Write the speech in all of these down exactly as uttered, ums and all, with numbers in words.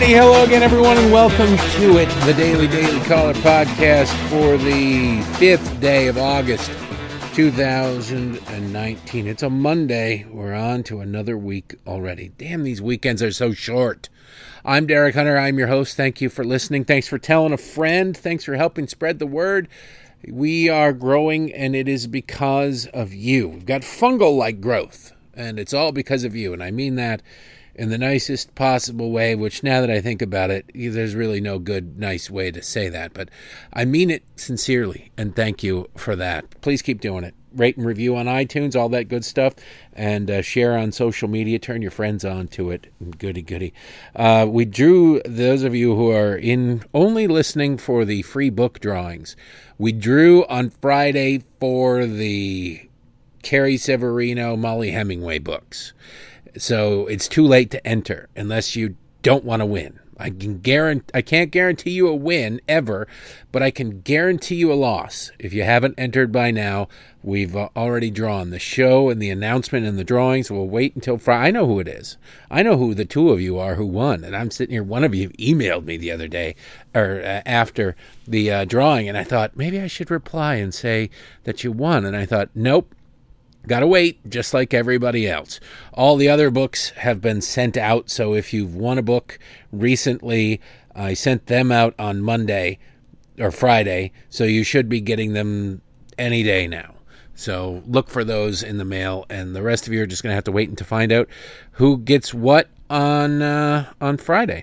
Hey, hello again, everyone, and welcome to it, the Daily Daily Caller podcast for the fifth day of August, two thousand nineteen. It's a Monday. We're on to another week already. Damn, these weekends are so short. I'm Derek Hunter. I'm your host. Thank you for listening. Thanks for telling a friend. Thanks for helping spread the word. We are growing, and it is because of you. We've got fungal-like growth, and it's all because of you, and I mean that in the nicest possible way, which now that I think about it, there's really no good, nice way to say that. But I mean it sincerely, and thank you for that. Please keep doing it. Rate and review on iTunes, all that good stuff, and uh, share on social media. Turn your friends on to it. Goody, goody. Uh, we drew, those of you who are in only listening for the free book drawings, we drew on Friday for the Carrie Severino, Molly Hemingway books. So it's too late to enter unless you don't want to win. I can guarantee, I can't guarantee you a win ever, but I can guarantee you a loss. If you haven't entered by now, we've already drawn the show and the announcement and the drawings. We'll wait until Friday. I know who it is. I know who the two of you are who won. And I'm sitting here. One of you emailed me the other day or uh, after the uh, drawing, and I thought maybe I should reply and say that you won. And I thought, nope. Gotta wait, just like everybody else. All the other books have been sent out, so if you've won a book recently, I sent them out on Monday or Friday, so you should be getting them any day now. So look for those in the mail, and the rest of you are just going to have to wait to find out who gets what on uh, on Friday.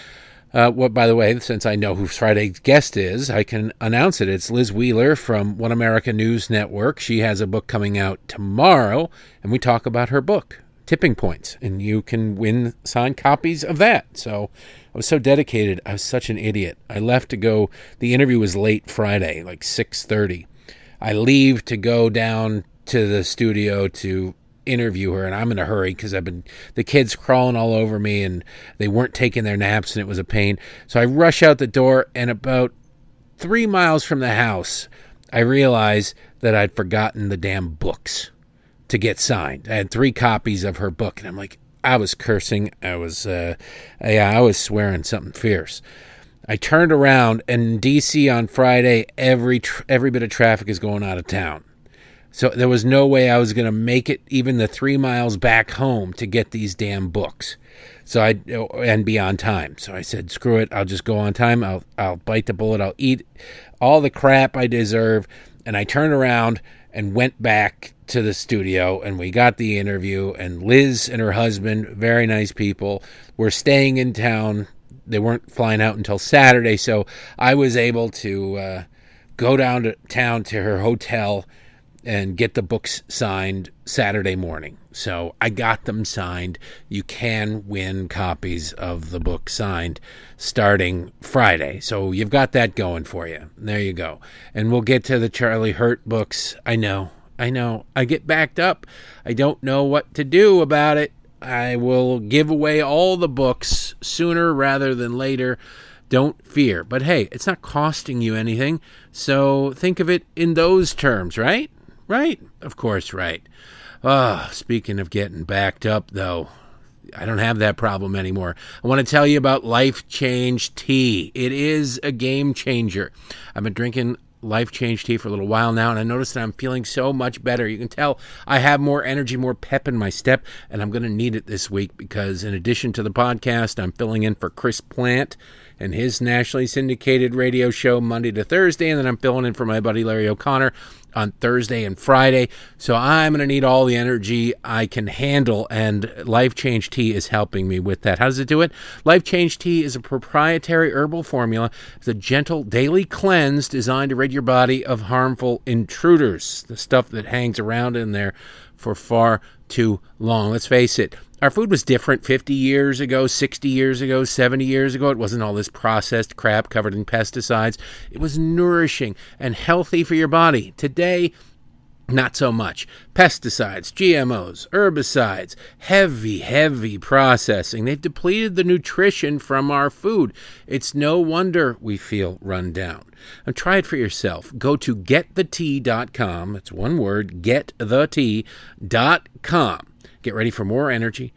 Uh, what, by the way, since I know who Friday's guest is, I can announce it. It's Liz Wheeler from One America News Network. She has a book coming out tomorrow, and we talk about her book, Tipping Points, and you can win signed copies of that. So I was so dedicated. I was such an idiot. I left to go. The interview was late Friday, like six thirty. I leave to go down to the studio to interview her, and I'm in a hurry because I've been the kids crawling all over me and they weren't taking their naps and it was a pain. So I rush out the door, and about three miles from the house I realize that I'd forgotten the damn books to get signed. I had three copies of her book, and I'm like, I was cursing. I was uh yeah, I was swearing something fierce. I turned around, and in D C on Friday every tr- every bit of traffic is going out of town. So there was no way I was going to make it even the three miles back home to get these damn books. So I and be on time. So I said, screw it. I'll just go on time. I'll I'll bite the bullet. I'll eat all the crap I deserve. And I turned around and went back to the studio, and we got the interview. And Liz and her husband, very nice people, were staying in town. They weren't flying out until Saturday. So I was able to uh, go down to town to her hotel and get the books signed Saturday morning. So I got them signed. You can win copies of the book signed starting Friday. So you've got that going for you. There you go. And we'll get to the Charlie Hurt books. I know, I know. I get backed up. I don't know what to do about it. I will give away all the books sooner rather than later. Don't fear. But hey, it's not costing you anything. So think of it in those terms, right? Right? Of course, right. Oh, speaking of getting backed up, though, I don't have that problem anymore. I want to tell you about Life Change Tea. It is a game changer. I've been drinking Life Change Tea for a little while now, and I noticed that I'm feeling so much better. You can tell I have more energy, more pep in my step, and I'm going to need it this week because in addition to the podcast, I'm filling in for Chris Plant and his nationally syndicated radio show Monday to Thursday, and then I'm filling in for my buddy Larry O'Connor on Thursday and Friday. So I'm going to need all the energy I can handle, and Life Change Tea is helping me with that. How does it do it? Life Change Tea is a proprietary herbal formula. It's a gentle daily cleanse designed to rid your body of harmful intruders, the stuff that hangs around in there for far too long. Let's face it. Our food was different fifty years ago, sixty years ago, seventy years ago. It wasn't all this processed crap covered in pesticides. It was nourishing and healthy for your body. Today, not so much. Pesticides, G M Os, herbicides, heavy, heavy processing. They've depleted the nutrition from our food. It's no wonder we feel run down. And try it for yourself. Go to get the tea dot com. It's one word, get the tea dot com. Get ready for more energy,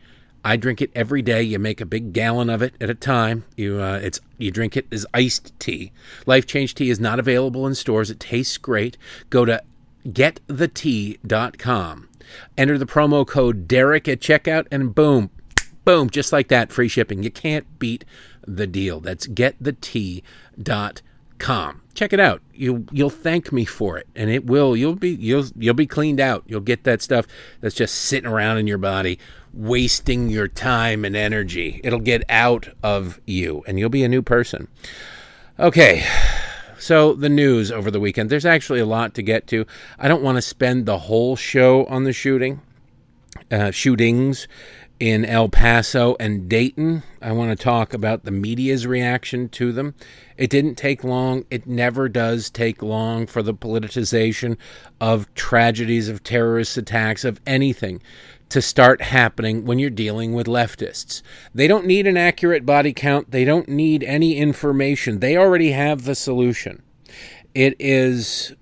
I drink it every day. You make a big gallon of it at a time. You uh, it's you drink it as iced tea. Life Change Tea is not available in stores. It tastes great. Go to get the tea dot com. Enter the promo code Derek at checkout, and boom, boom, just like that, free shipping. You can't beat the deal. That's get the tea dot com. Check it out. You you'll thank me for it, and it will. You'll be you'll you'll be cleaned out. You'll get that stuff that's just sitting around in your body, wasting your time and energy. It'll get out of you, and you'll be a new person. Okay. So the news over the weekend, there's actually a lot to get to. I don't want to spend the whole show on the shooting, uh, shootings in El Paso and Dayton. I want to talk about the media's reaction to them. It didn't take long. It never does take long for the politicization of tragedies, of terrorist attacks, of anything to start happening when you're dealing with leftists. They don't need an accurate body count. They don't need any information. They already have the solution. It is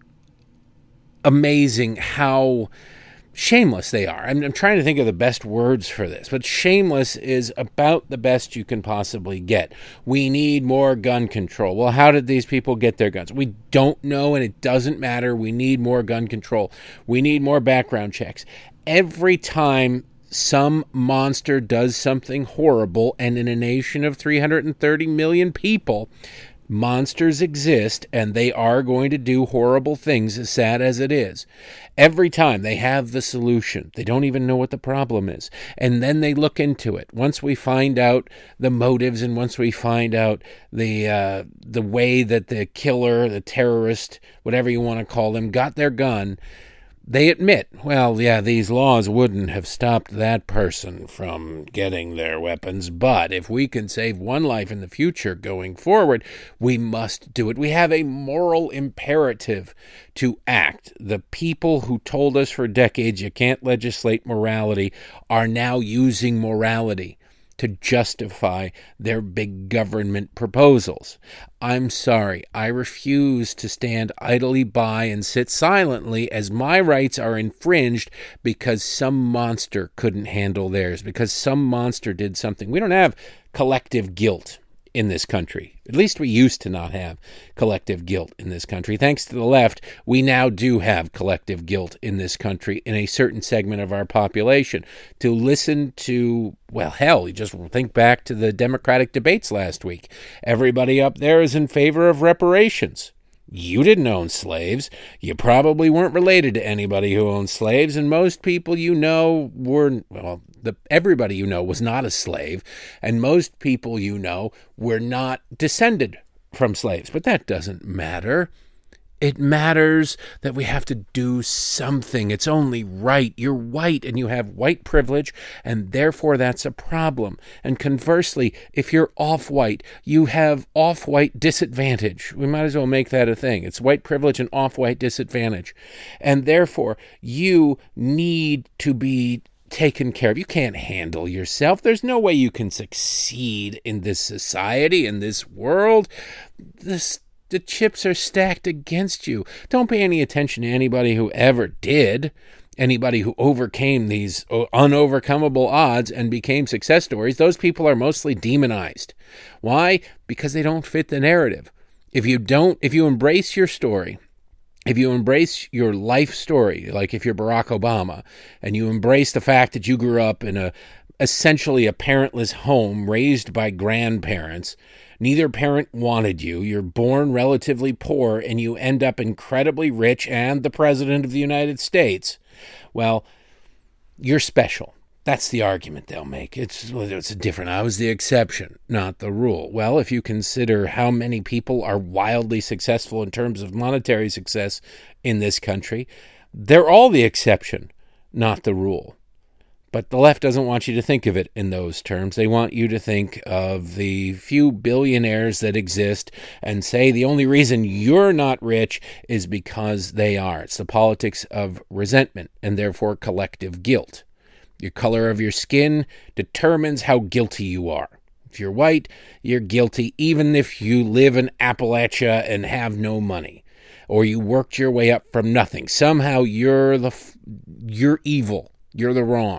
amazing how shameless they are. I'm, I'm trying to think of the best words for this, but shameless is about the best you can possibly get. We need more gun control. Well, how did these people get their guns? We don't know, and it doesn't matter. We need more gun control. We need more background checks. Every time some monster does something horrible, and in a nation of three hundred thirty million people, monsters exist, and they are going to do horrible things, as sad as it is. Every time they have the solution. They don't even know what the problem is. And then they look into it. Once we find out the motives, and once we find out the uh, the way that the killer, the terrorist, whatever you want to call them, got their gun, they admit, well, yeah, these laws wouldn't have stopped that person from getting their weapons, but if we can save one life in the future going forward, we must do it. We have a moral imperative to act. The people who told us for decades you can't legislate morality are now using morality to justify their big government proposals. I'm sorry, I refuse to stand idly by and sit silently as my rights are infringed because some monster couldn't handle theirs, because some monster did something. We don't have collective guilt in this country. At least we used to not have collective guilt in this country. Thanks to the left, we now do have collective guilt in this country in a certain segment of our population. To listen to, well, hell, you just think back to the Democratic debates last week. Everybody up there is in favor of reparations. You didn't own slaves. You probably weren't related to anybody who owned slaves, and most people you know were, well, the, everybody you know was not a slave, and most people you know were not descended from slaves. But that doesn't matter. It matters that we have to do something. It's only right. You're white and you have white privilege, and therefore that's a problem. And conversely, if you're off-white, you have off-white disadvantage. We might as well make that a thing. It's white privilege and off-white disadvantage. And therefore, you need to be taken care of. You can't handle yourself. There's no way you can succeed in this society, in this world. This The chips are stacked against you. Don't pay any attention to anybody who ever did, anybody who overcame these unovercomable odds and became success stories. Those people are mostly demonized. Why? Because they don't fit the narrative. If you don't, if you embrace your story, if you embrace your life story, like if you're Barack Obama, and you embrace the fact that you grew up in a essentially a parentless home raised by grandparents, neither parent wanted you, you're born relatively poor, and you end up incredibly rich and the president of the United States, well, you're special. That's the argument they'll make. It's, it's different. I was the exception, not the rule. Well, if you consider how many people are wildly successful in terms of monetary success in this country, they're all the exception, not the rule. But the left doesn't want you to think of it in those terms. They want you to think of the few billionaires that exist and say the only reason you're not rich is because they are. It's the politics of resentment and therefore collective guilt. Your color of your skin determines how guilty you are. If you're white, you're guilty even if you live in Appalachia and have no money, or you worked your way up from nothing. Somehow you're the you're evil. You're the wrong.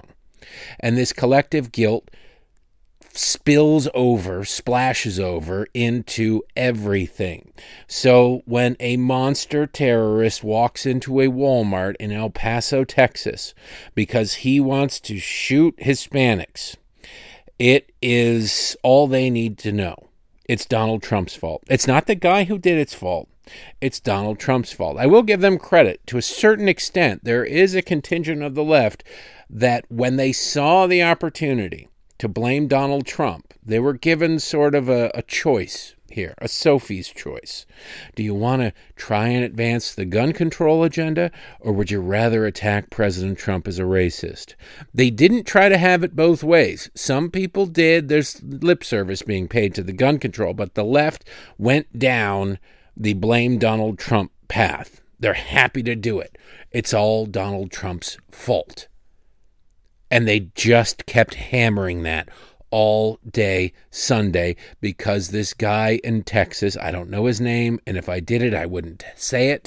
And this collective guilt spills over, splashes over into everything. So when a monster terrorist walks into a Walmart in El Paso, Texas, because he wants to shoot Hispanics, it is all they need to know. It's Donald Trump's fault. It's not the guy who did it's fault. It's Donald Trump's fault. I will give them credit. To a certain extent, there is a contingent of the left that when they saw the opportunity to blame Donald Trump, they were given sort of a, a choice here, a Sophie's choice. Do you want to try and advance the gun control agenda, or would you rather attack President Trump as a racist? They didn't try to have it both ways. Some people did. There's lip service being paid to the gun control, but the left went down the blame Donald Trump path. They're happy to do it. It's all Donald Trump's fault. And they just kept hammering that all day Sunday because this guy in Texas, I don't know his name, and if I did it, I wouldn't say it.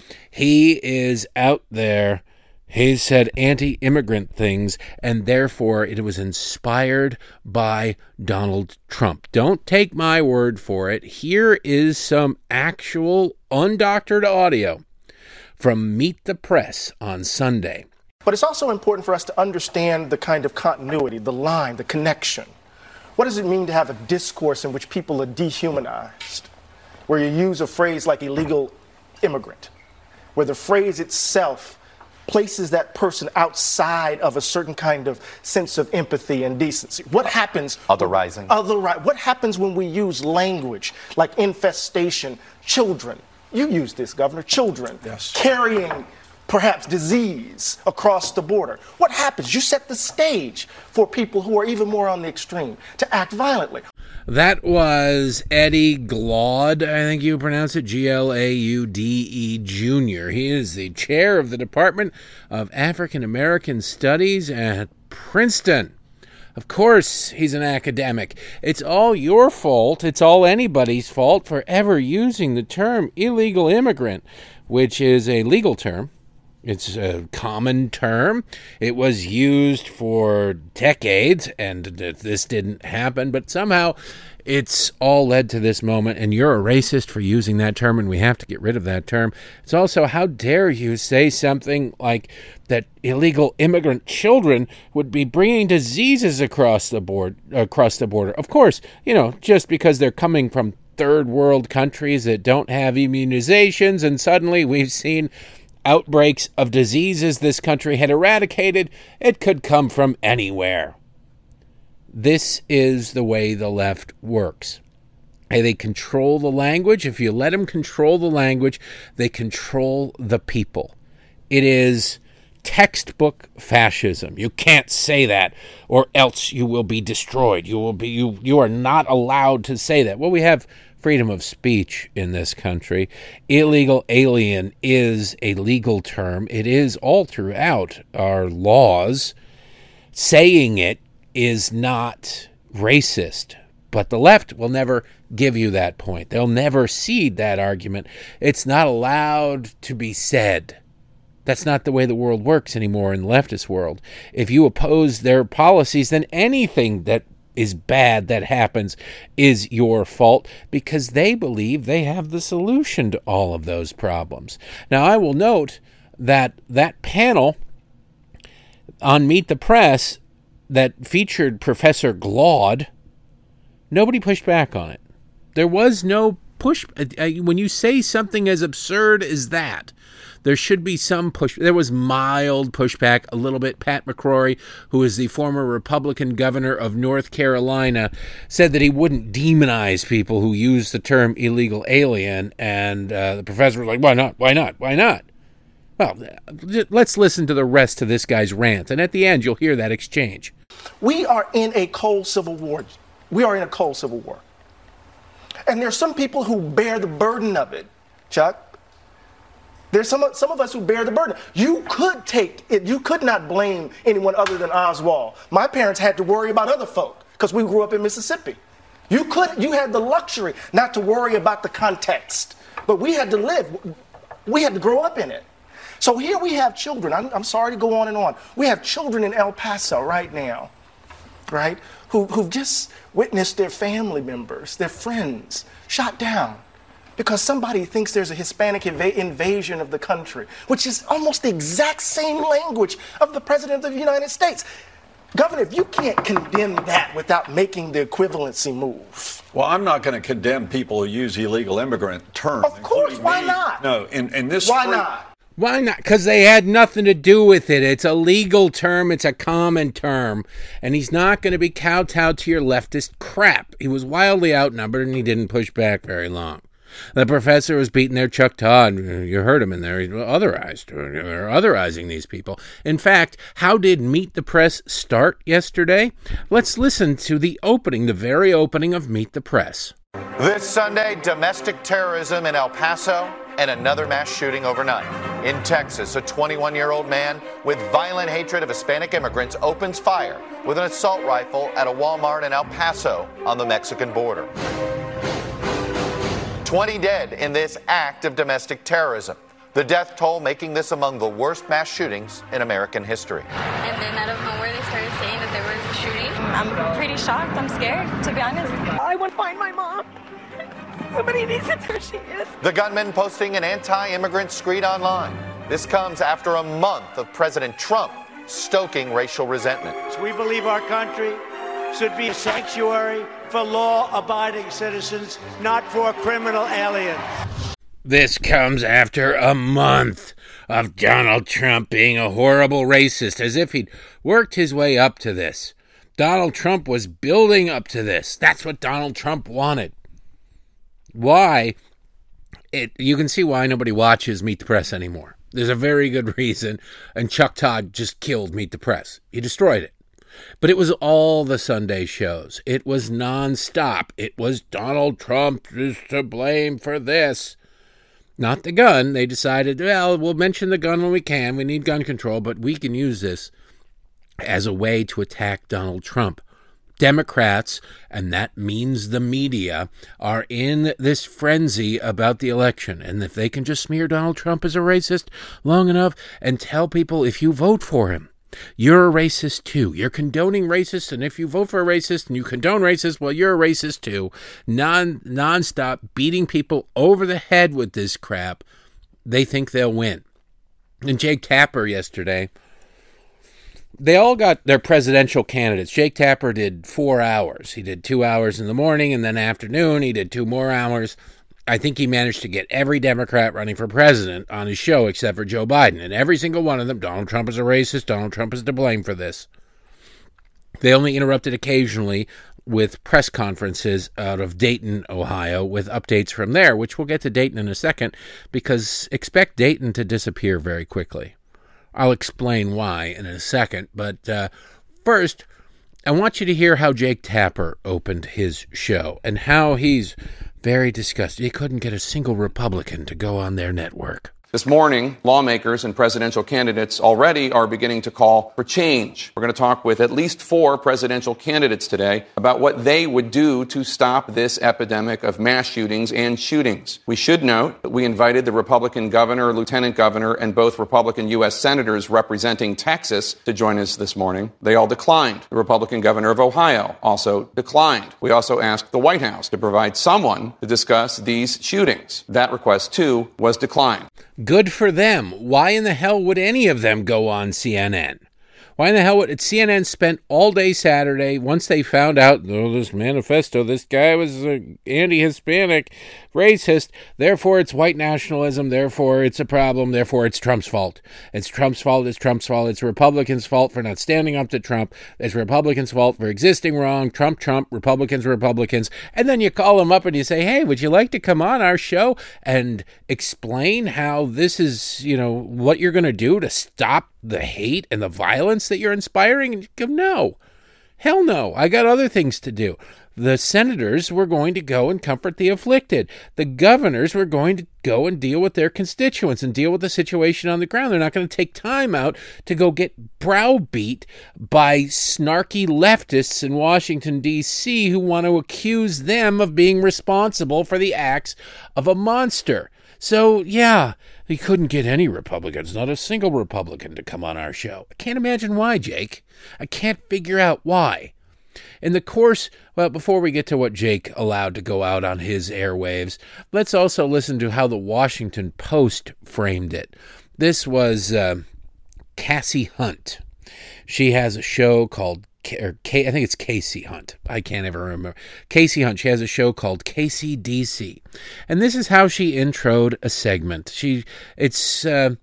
He is out there. He said anti-immigrant things, and therefore it was inspired by Donald Trump. Don't take my word for it. Here is some actual undoctored audio from Meet the Press on Sunday. But it's also important for us to understand the kind of continuity, the line, the connection. What does it mean to have a discourse in which people are dehumanized, where you use a phrase like illegal immigrant, where the phrase itself places that person outside of a certain kind of sense of empathy and decency? What happens? Otherizing. Other, what happens when we use language like infestation, children? You use this, Governor, children. Yes. Carrying perhaps disease across the border. What happens? You set the stage for people who are even more on the extreme to act violently. That was Eddie Glaude, I think you pronounce it, G L A U D E Junior He is the chair of the Department of African American Studies at Princeton. Of course, he's an academic. It's all your fault, it's all anybody's fault for ever using the term illegal immigrant, which is a legal term. It's a common term. It was used for decades, and this didn't happen, but somehow it's all led to this moment, and you're a racist for using that term, and we have to get rid of that term. It's also, how dare you say something like that illegal immigrant children would be bringing diseases across the board, across the border. Of course, you know, just because they're coming from third world countries that don't have immunizations, and suddenly we've seen outbreaks of diseases this country had eradicated. It could come from anywhere. This is the way the left works. They control the language. If you let them control the language, they control the people. It is textbook fascism. You can't say that, or else you will be destroyed. You will be you you are not allowed to say that. Well, we have freedom of speech in this country. Illegal alien is a legal term. It is all throughout our laws. Saying it is not racist. But the left will never give you that point. They'll never cede that argument. It's not allowed to be said. That's not the way the world works anymore in the leftist world. If you oppose their policies, then anything that is bad that happens is your fault, because they believe they have the solution to all of those problems. Now, I will note that that panel on Meet the Press that featured Professor Glaude, nobody pushed back on it. There was no push. When you say something as absurd as that, there should be some push. There was mild pushback, a little bit. Pat McCrory, who is the former Republican governor of North Carolina, said that he wouldn't demonize people who use the term illegal alien. And uh, the professor was like, why not? Why not? Why not? Well, let's listen to the rest of this guy's rant. And at the end, you'll hear that exchange. We are in a cold civil war. We are in a cold civil war. And there's some people who bear the burden of it, Chuck. There's some, some of us who bear the burden. You could take it. You could not blame anyone other than Oswald. My parents had to worry about other folk because we grew up in Mississippi. You could. You had the luxury not to worry about the context. But we had to live. We had to grow up in it. So here we have children. I'm, I'm sorry to go on and on. We have children in El Paso right now, right, who, who've just witnessed their family members, their friends, shot down because somebody thinks there's a Hispanic inv- invasion of the country, which is almost the exact same language of the President of the United States. Governor, if you can't condemn that without making the equivalency move. Well, I'm not going to condemn people who use illegal immigrant terms. Of course, why me. not? No, in, in this Why free- not? Why not? Because they had nothing to do with it. It's a legal term. It's a common term. And he's not going to be kowtowed to your leftist crap. He was wildly outnumbered, and he didn't push back very long. The professor was beating there, Chuck Todd. You heard him in there. He's otherized. They're otherizing these people. In fact, how did Meet the Press start yesterday? Let's listen to the opening, the very opening of Meet the Press. This Sunday, domestic terrorism in El Paso and another mass shooting overnight. In Texas, a twenty-one-year-old man with violent hatred of Hispanic immigrants opens fire with an assault rifle at a Walmart in El Paso on the Mexican border. twenty dead in this act of domestic terrorism. The death toll making this among the worst mass shootings in American history. And then out of nowhere, they started saying that there was a shooting. I'm pretty shocked. I'm scared, to be honest. I want to find my mom. Somebody needs to know where she is. The gunman posting an anti-immigrant screed online. This comes after a month of President Trump stoking racial resentment. We believe our country should be a sanctuary for law-abiding citizens, not for criminal aliens. This comes after a month of Donald Trump being a horrible racist, as if he'd worked his way up to this. Donald Trump was building up to this. That's what Donald Trump wanted. Why? It, you can see why nobody watches Meet the Press anymore. There's a very good reason, and Chuck Todd just killed Meet the Press. He destroyed it. But it was all the Sunday shows. It was nonstop. It was Donald Trump is to blame for this. Not the gun. They decided, well, we'll mention the gun when we can. We need gun control, but we can use this as a way to attack Donald Trump. Democrats, and that means the media, are in this frenzy about the election. And if they can just smear Donald Trump as a racist long enough and tell people if you vote for him, you're a racist too. You're condoning racists, and if you vote for a racist and you condone racists, well, you're a racist too. Non nonstop beating people over the head with this crap. They think they'll win. And Jake Tapper yesterday, they all got their presidential candidates. Jake Tapper did four hours. He did two hours in the morning, and then afternoon he did two more hours. I think he managed to get every Democrat running for president on his show except for Joe Biden. And every single one of them, Donald Trump is a racist, Donald Trump is to blame for this. They only interrupted occasionally with press conferences out of Dayton, Ohio, with updates from there, which we'll get to Dayton in a second, because expect Dayton to disappear very quickly. I'll explain why in a second, but uh, first, I want you to hear how Jake Tapper opened his show and how he's very disgusted. He couldn't get a single Republican to go on their network. This morning, lawmakers and presidential candidates already are beginning to call for change. We're going to talk with at least four presidential candidates today about what they would do to stop this epidemic of mass shootings and shootings. We should note that we invited the Republican governor, lieutenant governor, and both Republican U S senators representing Texas to join us this morning. They all declined. The Republican governor of Ohio also declined. We also asked the White House to provide someone to discuss these shootings. That request, too, was declined. Good for them. Why in the hell would any of them go on C N N? Why in the hell would C N N spent all day Saturday, once they found out, oh, this manifesto, this guy was an anti-Hispanic racist, therefore it's white nationalism, therefore it's a problem, therefore it's Trump's fault. It's Trump's fault, it's Trump's fault, it's Republicans' fault for not standing up to Trump, it's Republicans' fault for existing wrong, Trump, Trump, Republicans, Republicans, and then you call them up and you say, hey, would you like to come on our show and explain how this is, you know, what you're going to do to stop the hate and the violence that you're inspiring? And you go, no, hell no, I got other things to do. The senators were going to go and comfort the afflicted. The governors were going to go and deal with their constituents and deal with the situation on the ground. They're not going to take time out to go get browbeat by snarky leftists in Washington, D C who want to accuse them of being responsible for the acts of a monster. So, yeah, He couldn't get any Republicans, not a single Republican, to come on our show. I can't imagine why, Jake. I can't figure out why. In the course, well, before we get to what Jake allowed to go out on his airwaves, let's also listen to how the Washington Post framed it. This was uh, Cassie Hunt. She has a show called, or K, I think it's Casey Hunt. I can't ever remember. Casey Hunt. She has a show called K C D C. And this is how she introed a segment. She, it's, uh,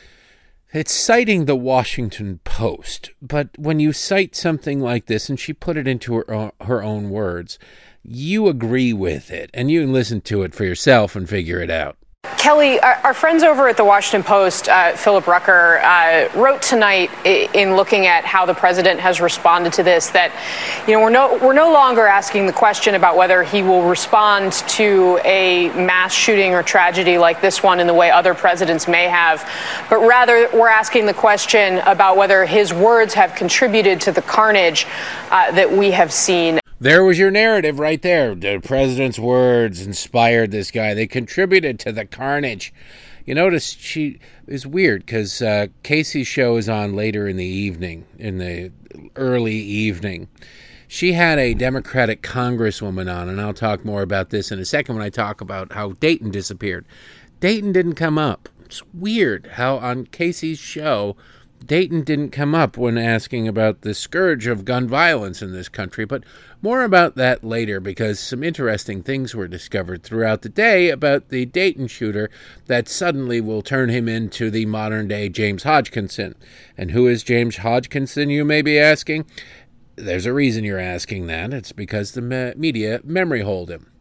it's citing the Washington Post. But when you cite something like this, and she put it into her, her own words, you agree with it. And you can listen to it for yourself and figure it out. Kelly, our, our friends over at the Washington Post, uh, Philip Rucker, uh, wrote tonight in looking at how the president has responded to this that, you know, we're no we're no longer asking the question about whether he will respond to a mass shooting or tragedy like this one in the way other presidents may have, but rather we're asking the question about whether his words have contributed to the carnage uh, that we have seen. There was your narrative right there. The president's words inspired this guy. They contributed to the carnage. You notice she is weird because uh, Casey's show is on later in the evening, in the early evening. She had a Democratic congresswoman on, and I'll talk more about this in a second when I talk about how Dayton disappeared. Dayton didn't come up. It's weird how on Casey's show, Dayton didn't come up when asking about the scourge of gun violence in this country, but more about that later because some interesting things were discovered throughout the day about the Dayton shooter that suddenly will turn him into the modern-day James Hodgkinson. And who is James Hodgkinson, you may be asking? There's a reason you're asking that. It's because the me- media memory hold him.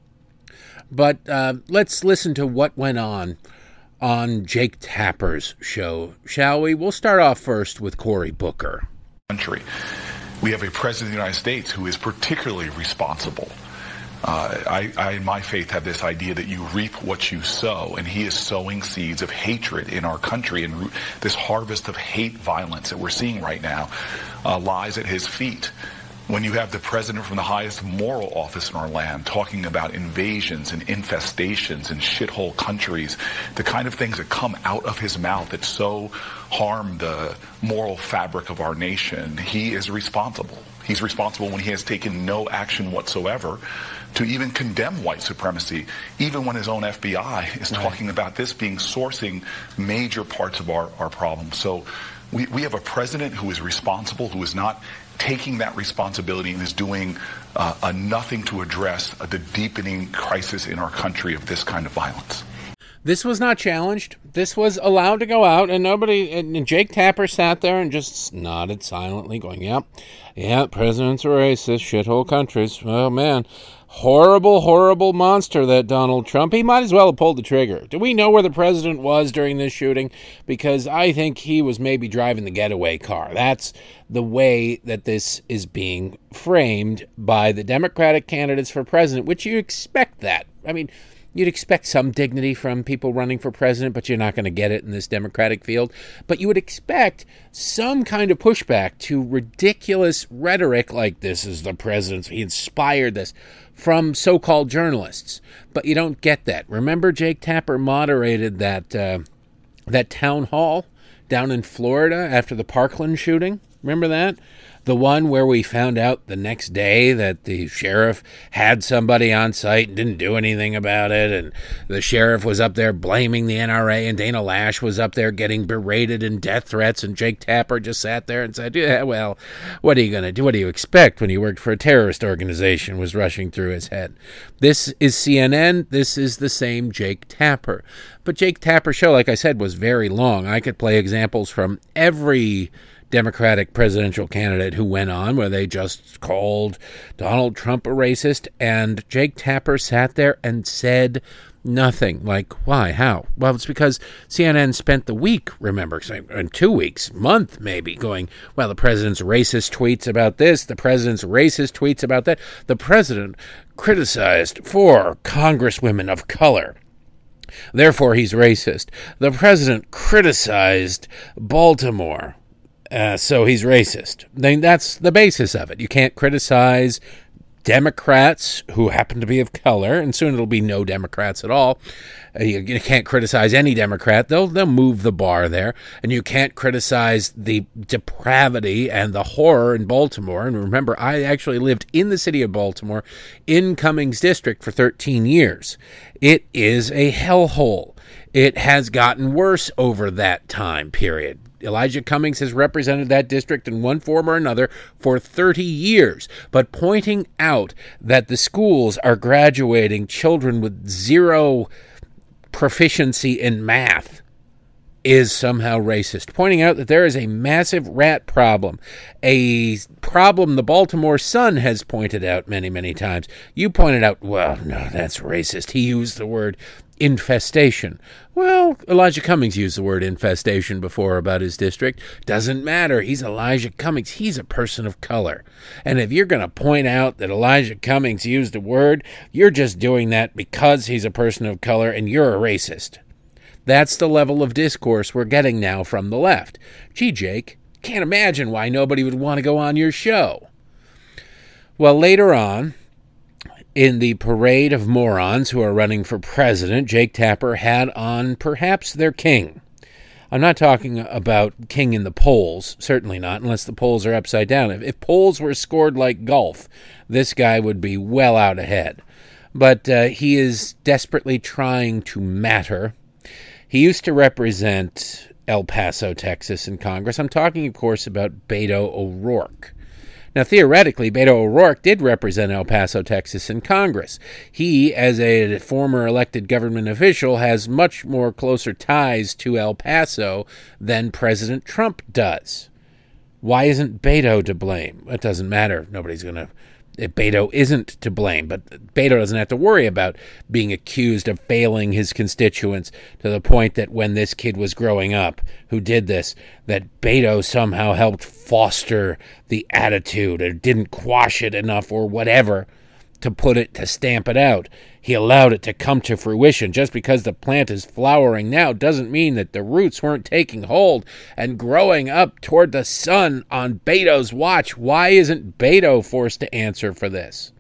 But uh, let's listen to what went on on Jake Tapper's show, shall we? We'll start off first with Cory Booker. Country. We have a president of the United States who is particularly responsible. Uh, I, I, in my faith, have this idea that you reap what you sow, and he is sowing seeds of hatred in our country, and this harvest of hate violence that we're seeing right now uh, lies at his feet. When you have the president from the highest moral office in our land talking about invasions and infestations and shithole countries, the kind of things that come out of his mouth that so harm the moral fabric of our nation, he is responsible. He's responsible when he has taken no action whatsoever to even condemn white supremacy, even when his own F B I is right. talking about this being sourcing major parts of our, our problem. So we, we have a president who is responsible, who is not taking that responsibility and is doing uh, a nothing to address uh, the deepening crisis in our country of this kind of violence. This was not challenged. This was allowed to go out, and nobody. And Jake Tapper sat there and just nodded silently, going, "Yep, yeah, presidents are racist, shithole countries. Oh man, horrible, horrible monster that Donald Trump. He might as well have pulled the trigger." Do we know where the president was during this shooting? Because I think he was maybe driving the getaway car. That's the way that this is being framed by the Democratic candidates for president, which you expect that. I mean, you'd expect some dignity from people running for president, but you're not going to get it in this Democratic field. But you would expect some kind of pushback to ridiculous rhetoric like this is the president's, he inspired this, from so-called journalists. But you don't get that. Remember Jake Tapper moderated that uh, that town hall down in Florida after the Parkland shooting? Remember that? The one where we found out the next day that the sheriff had somebody on site and didn't do anything about it, and the sheriff was up there blaming the N R A, and Dana Lash was up there getting berated and death threats, and Jake Tapper just sat there and said, yeah, well, what are you going to do? What do you expect when you worked for a terrorist organization, was rushing through his head. This is C N N. This is the same Jake Tapper. But Jake Tapper's show, like I said, was very long. I could play examples from every Democratic presidential candidate who went on where they just called Donald Trump a racist, and Jake Tapper sat there and said nothing. Like, why? How? Well, it's because C N N spent the week, remember, in two weeks, month maybe, going, well, the president's racist tweets about this, the president's racist tweets about that. The president criticized four congresswomen of color. Therefore, he's racist. The president criticized Baltimore. Uh, so he's racist. Then that's the basis of it. You can't criticize Democrats who happen to be of color, and soon it'll be no Democrats at all. Uh, you, you can't criticize any Democrat. They'll, they'll move the bar there. And you can't criticize the depravity and the horror in Baltimore. And remember, I actually lived in the city of Baltimore in Cummings District for thirteen years. It is a hellhole. It has gotten worse over that time period. Elijah Cummings has represented that district in one form or another for thirty years. But pointing out that the schools are graduating children with zero proficiency in math is somehow racist. Pointing out that there is a massive rat problem, a problem the Baltimore Sun has pointed out many, many times. You pointed out, well, no, that's racist. He used the word infestation. Well, Elijah Cummings used the word infestation before about his district. Doesn't matter. He's Elijah Cummings. He's a person of color. And if you're going to point out that Elijah Cummings used a word, you're just doing that because he's a person of color and you're a racist. That's the level of discourse we're getting now from the left. Gee, Jake, can't imagine why nobody would want to go on your show. Well, later on, in the parade of morons who are running for president, Jake Tapper had on perhaps their king. I'm not talking about king in the polls, certainly not, unless the polls are upside down. If, if polls were scored like golf, this guy would be well out ahead. But uh, he is desperately trying to matter. He used to represent El Paso, Texas in Congress. I'm talking, of course, about Beto O'Rourke. Now, theoretically, Beto O'Rourke did represent El Paso, Texas in Congress. He, as a former elected government official, has much more closer ties to El Paso than President Trump does. Why isn't Beto to blame? It doesn't matter. Nobody's going to... Beto isn't to blame, but Beto doesn't have to worry about being accused of failing his constituents to the point that when this kid was growing up who did this, that Beto somehow helped foster the attitude or didn't quash it enough or whatever to put it, to stamp it out. He allowed it to come to fruition. Just because the plant is flowering now doesn't mean that the roots weren't taking hold and growing up toward the sun on Beto's watch. Why isn't Beto forced to answer for this?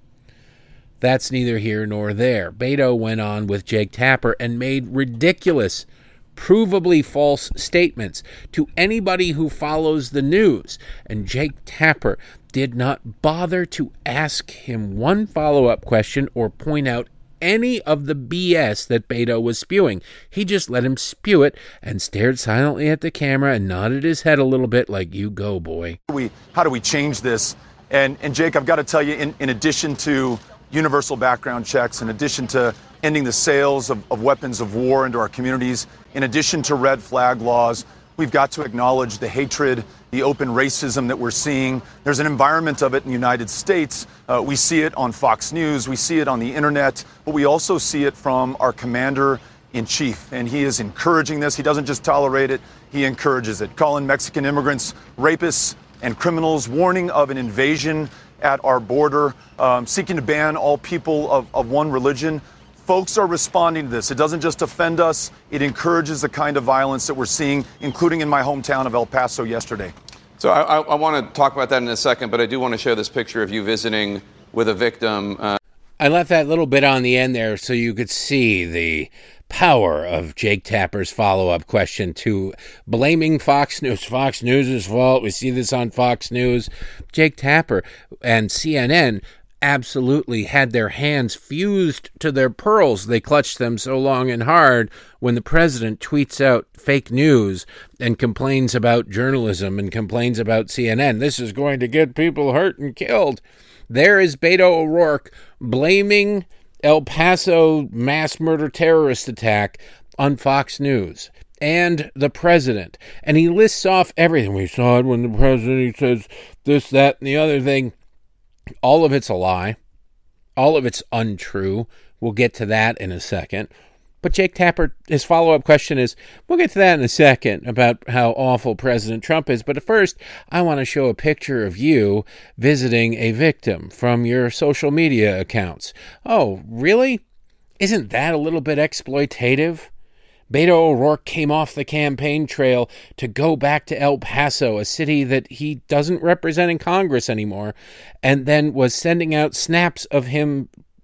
That's neither here nor there. Beto went on with Jake Tapper and made ridiculous, provably false statements to anybody who follows the news. And Jake Tapper did not bother to ask him one follow-up question or point out any of the B S that Beto was spewing. He just let him spew it and stared silently at the camera and nodded his head a little bit like, you go, boy. We, how do we change this? And, and Jake, I've got to tell you, in, in addition to universal background checks, in addition to ending the sales of, of weapons of war into our communities, in addition to red flag laws, we've got to acknowledge the hatred, the open racism that we're seeing. There's an environment of it in the United States. Uh, we see it on Fox News, we see it on the internet, but we also see it from our commander-in-chief. And he is encouraging this. He doesn't just tolerate it, he encourages it. Calling Mexican immigrants rapists and criminals, warning of an invasion at our border, um, seeking to ban all people of, of one religion. Folks are responding to this. It doesn't just offend us, it encourages the kind of violence that we're seeing, including in my hometown of El Paso yesterday. So I, I, I want to talk about that in a second, but I do want to show this picture of you visiting with a victim. Uh... I left that little bit on the end there so you could see the power of Jake Tapper's follow-up question to blaming Fox News. Fox News' fault. We see this on Fox News. Jake Tapper and C N N absolutely had their hands fused to their pearls. They clutched them so long and hard when the president tweets out fake news and complains about journalism and complains about C N N. This is going to get people hurt and killed. There is Beto O'Rourke blaming El Paso mass murder terrorist attack on Fox News and the president. And he lists off everything. We saw it when the president, he says this, that, and the other thing. All of it's a lie. All of it's untrue. We'll get to that in a second. But Jake Tapper, his follow-up question is, we'll get to that in a second about how awful President Trump is. But first, I want to show a picture of you visiting a victim from your social media accounts. Oh, really? Isn't that a little bit exploitative? Beto O'Rourke came off the campaign trail to go back to El Paso, a city that he doesn't represent in Congress anymore, and then was sending out snaps of him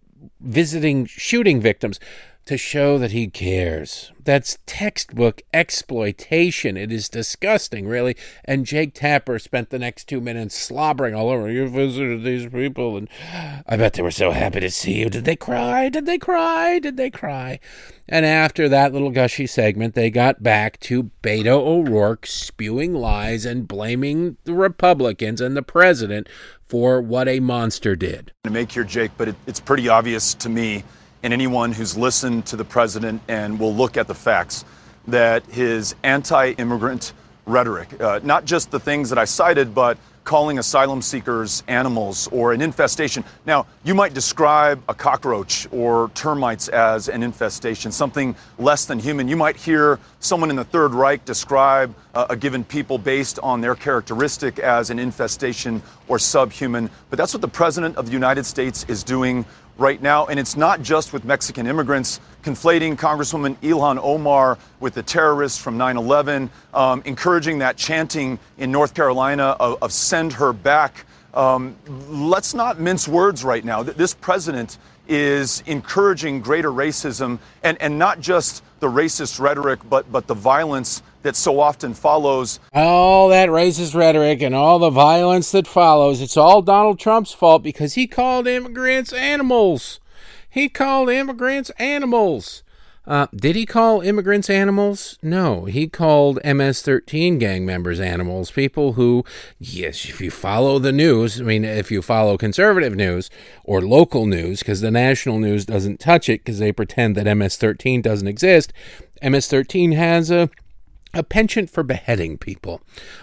visiting shooting victims to show that he cares. That's textbook exploitation. It is disgusting, really. And Jake Tapper spent the next two minutes slobbering all over. You visited these people, and I bet they were so happy to see you. Did they cry? Did they cry? Did they cry? And after that little gushy segment, they got back to Beto O'Rourke spewing lies and blaming the Republicans and the president for what a monster did. To make here, Jake, but it, it's pretty obvious to me and anyone who's listened to the president and will look at the facts that his anti-immigrant rhetoric, uh, not just the things that I cited, but calling asylum seekers animals or an infestation. Now, you might describe a cockroach or termites as an infestation, something less than human. You might hear someone in the Third Reich describe uh, a given people based on their characteristic as an infestation or subhuman. But that's what the president of the United States is doing right now. And it's not just with Mexican immigrants, conflating Congresswoman Ilhan Omar with the terrorists from nine eleven, um, encouraging that chanting in North Carolina of, of send her back. Um, let's not mince words right now. This president is encouraging greater racism, and, and not just the racist rhetoric, but, but the violence that so often follows. All that racist rhetoric and all the violence that follows, it's all Donald Trump's fault because he called immigrants animals. He called immigrants animals. Uh, did he call immigrants animals? No, he called M S thirteen gang members animals. People who, yes, if you follow the news, I mean, if you follow conservative news or local news, because the national news doesn't touch it because they pretend that M S thirteen doesn't exist, M S thirteen has a A penchant for beheading people,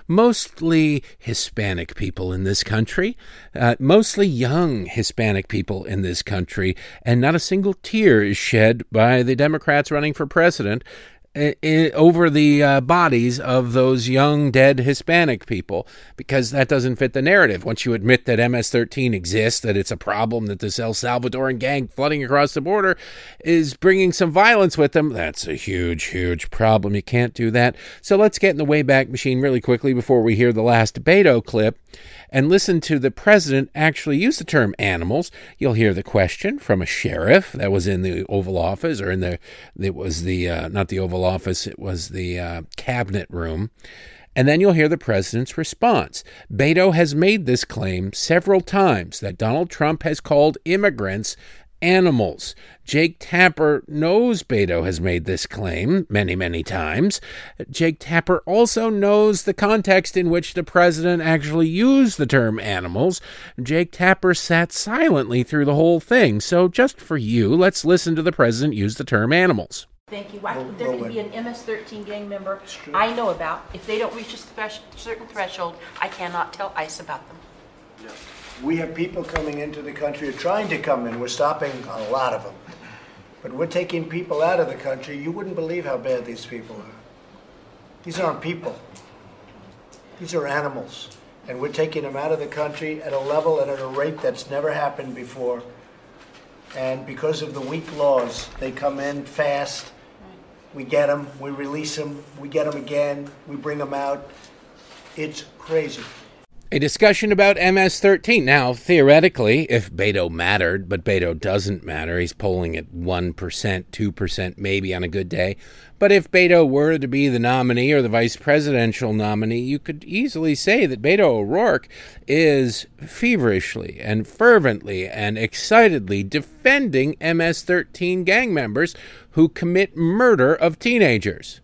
mostly Hispanic people in this country, uh, mostly young Hispanic people in this country, and not a single tear is shed by the Democrats running for president I- I- over the uh, bodies of those young, dead Hispanic people, because that doesn't fit the narrative. Once you admit that M S thirteen exists, that it's a problem, that this El Salvadoran gang flooding across the border is bringing some violence with them, that's a huge, huge problem. You can't do that. So let's get in the Wayback Machine really quickly before we hear the last Beto clip and listen to the president actually use the term animals. You'll hear the question from a sheriff that was in the Oval Office, or in the, it was the, uh, not the Oval Office, it was the uh, cabinet room. And then you'll hear the president's response. Beto has made this claim several times that Donald Trump has called immigrants animals. Jake Tapper knows Beto has made this claim many, many times. Jake Tapper also knows the context in which the president actually used the term animals. Jake Tapper sat silently through the whole thing. So just for you, let's listen to the president use the term animals. Thank you. Why, there could be an M S thirteen gang member I know about. If they don't reach a thresh, certain threshold, I cannot tell ICE about them. Yeah. We have people coming into the country or trying to come in. We're stopping a lot of them. But we're taking people out of the country. You wouldn't believe how bad these people are. These aren't people. These are animals. And we're taking them out of the country at a level and at a rate that's never happened before. And because of the weak laws, they come in fast. We get them, we release them, we get them again, we bring them out. It's crazy. A discussion about M S thirteen. Now, theoretically, if Beto mattered, but Beto doesn't matter, he's polling at one percent, two percent maybe on a good day. But if Beto were to be the nominee or the vice presidential nominee, you could easily say that Beto O'Rourke is feverishly and fervently and excitedly defending M S thirteen gang members who commit murder of teenagers.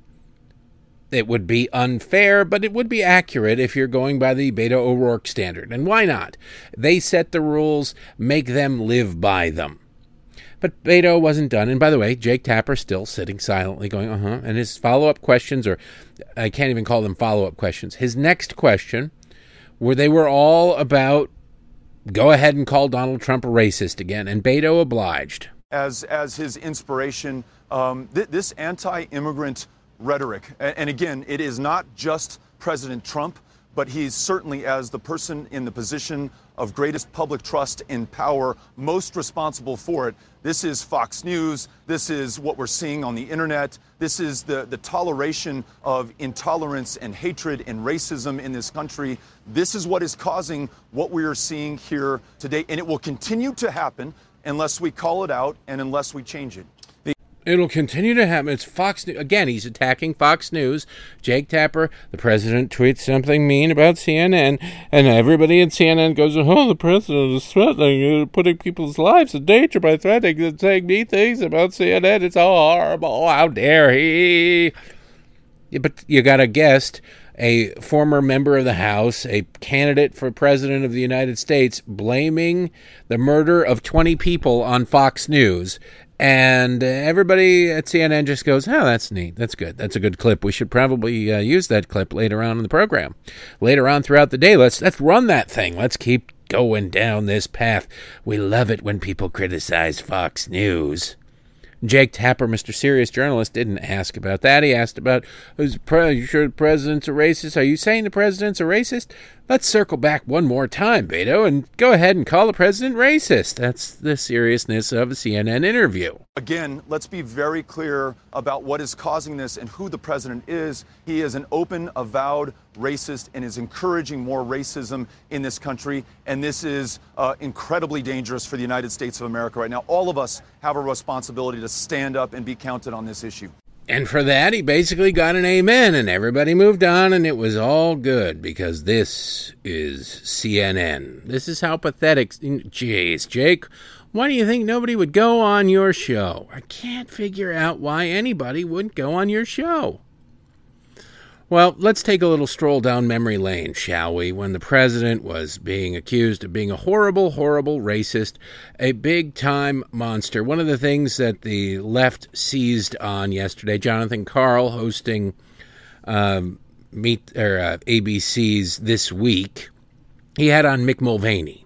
It would be unfair, but it would be accurate if you're going by the Beto O'Rourke standard. And why not? They set the rules, make them live by them. But Beto wasn't done. And by the way, Jake Tapper still sitting silently going, uh-huh. And his follow-up questions, or I can't even call them follow-up questions. His next question, where they were all about, go ahead and call Donald Trump a racist again. And Beto obliged. As, as his inspiration, um, th- this anti-immigrant rhetoric, and again, it is not just President Trump, but he's certainly, as the person in the position of greatest public trust and power, most responsible for it. This is Fox News. This is what we're seeing on the internet. This is the, the toleration of intolerance and hatred and racism in this country. This is what is causing what we are seeing here today, and it will continue to happen unless we call it out and unless we change it. It'll continue to happen. It's Fox News. Again, he's attacking Fox News. Jake Tapper, the president, tweets something mean about C N N, and everybody at C N N goes, oh, the president is threatening, uh, putting people's lives in danger by threatening and saying mean things about C N N. It's all horrible. How dare he? Yeah, but you got a guest, a former member of the House, a candidate for president of the United States, blaming the murder of twenty people on Fox News. And everybody at C N N just goes, oh, that's neat. That's good. That's a good clip. We should probably uh, use that clip later on in the program. Later on throughout the day, let's let's run that thing. Let's keep going down this path. We love it when people criticize Fox News. Jake Tapper, Mister Serious Journalist, didn't ask about that. He asked about, is pre- you sure the president's a racist? Are you saying the president's a racist? Let's circle back one more time, Beto, and go ahead and call the president racist. That's the seriousness of a C N N interview. Again, let's be very clear about what is causing this and who the president is. He is an open, avowed racist and is encouraging more racism in this country. And this is uh, incredibly dangerous for the United States of America right now. All of us have a responsibility to stand up and be counted on this issue. And for that, he basically got an amen, and everybody moved on, and it was all good, because this is C N N. This is how pathetic. Jeez, Jake, why do you think nobody would go on your show? I can't figure out why anybody wouldn't go on your show. Well, let's take a little stroll down memory lane, shall we? When the president was being accused of being a horrible, horrible racist, a big-time monster. One of the things that the left seized on yesterday, Jonathan Karl hosting um, meet or uh, A B C's This Week, he had on Mick Mulvaney.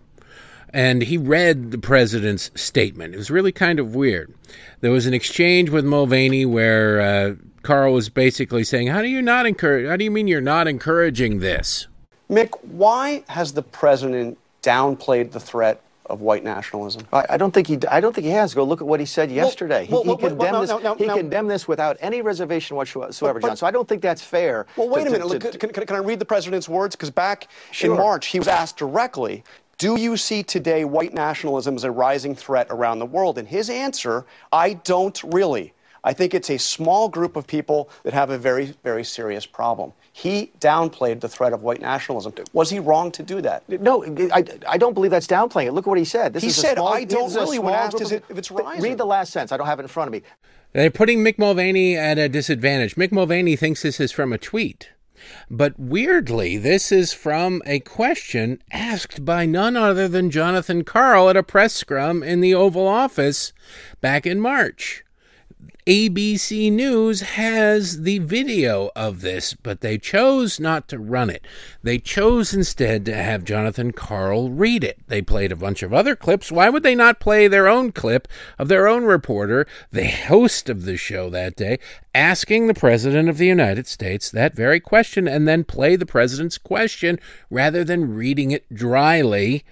And he read the president's statement. It was really kind of weird. There was an exchange with Mulvaney where uh, Karl was basically saying, how do you not encourage, how do you mean you're not encouraging this? Mick, why has the president downplayed the threat of white nationalism? I, I don't think he. I don't think he has. Go look at what he said yesterday. Well, he well, he well, condemned well, this. no, no, he no. condemned this without any reservation whatsoever, But- but- John. So I don't think that's fair. Well, wait to- a minute. to- Look, to- can, can, can I read the president's words? Because back Sure. in March, he was asked directly, do you see today white nationalism as a rising threat around the world? And his answer, I don't really. I think it's a small group of people that have a very, very serious problem. He downplayed the threat of white nationalism. Was he wrong to do that? No, I, I don't believe that's downplaying it. Look at what he said. This He is a said, small, I don't this is a really, when small asked group is of- it- if it's But rising. Read the last sentence. I don't have it in front of me. They're putting Mick Mulvaney at a disadvantage. Mick Mulvaney thinks this is from a tweet. But weirdly, this is from a question asked by none other than Jonathan Karl at a press scrum in the Oval Office back in March. A B C News has the video of this, but they chose not to run it. They chose instead to have Jonathan Karl read it. They played a bunch of other clips. Why would they not play their own clip of their own reporter, the host of the show that day, asking the President of the United States that very question, and then play the President's question rather than reading it dryly?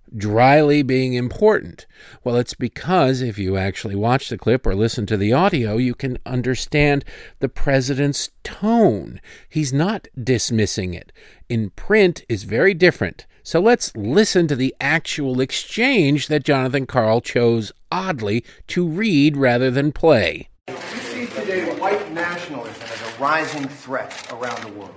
Dryly being important. Well, it's because if you actually watch the clip or listen to the audio, you can understand the president's tone. He's not dismissing it. In print is very different. So let's listen to the actual exchange that Jonathan Karl chose oddly to read rather than play. You see today white nationalism as a rising threat around the world.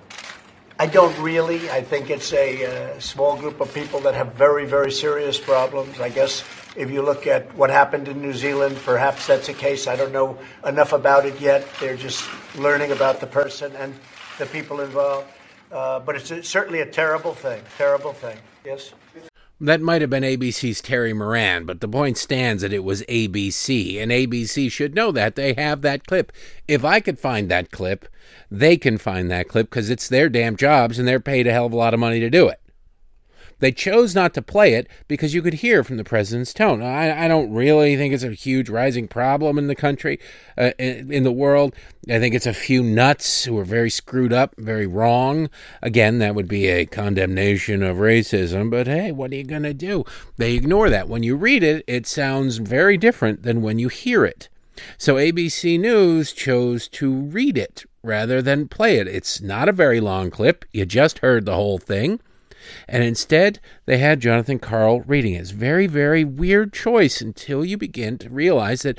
I don't really. I think it's a uh, small group of people that have very, very serious problems. I guess if you look at what happened in New Zealand, perhaps that's a case. I don't know enough about it yet. They're just learning about the person and the people involved. Uh, but it's a, certainly a terrible thing, terrible thing. Yes? That might have been A B C's Terry Moran, but the point stands that it was A B C, and A B C should know that. They have that clip. If I could find that clip, they can find that clip because it's their damn jobs and they're paid a hell of a lot of money to do it. They chose not to play it because you could hear from the president's tone. I, I don't really think it's a huge rising problem in the country, uh, in, in the world. I think it's a few nuts who are very screwed up, very wrong. Again, that would be a condemnation of racism, but hey, what are you going to do? They ignore that. When you read it, it sounds very different than when you hear it. So A B C News chose to read it rather than play it. It's not a very long clip. You just heard the whole thing. And instead, they had Jonathan Karl reading it. It's a very, very weird choice until you begin to realize that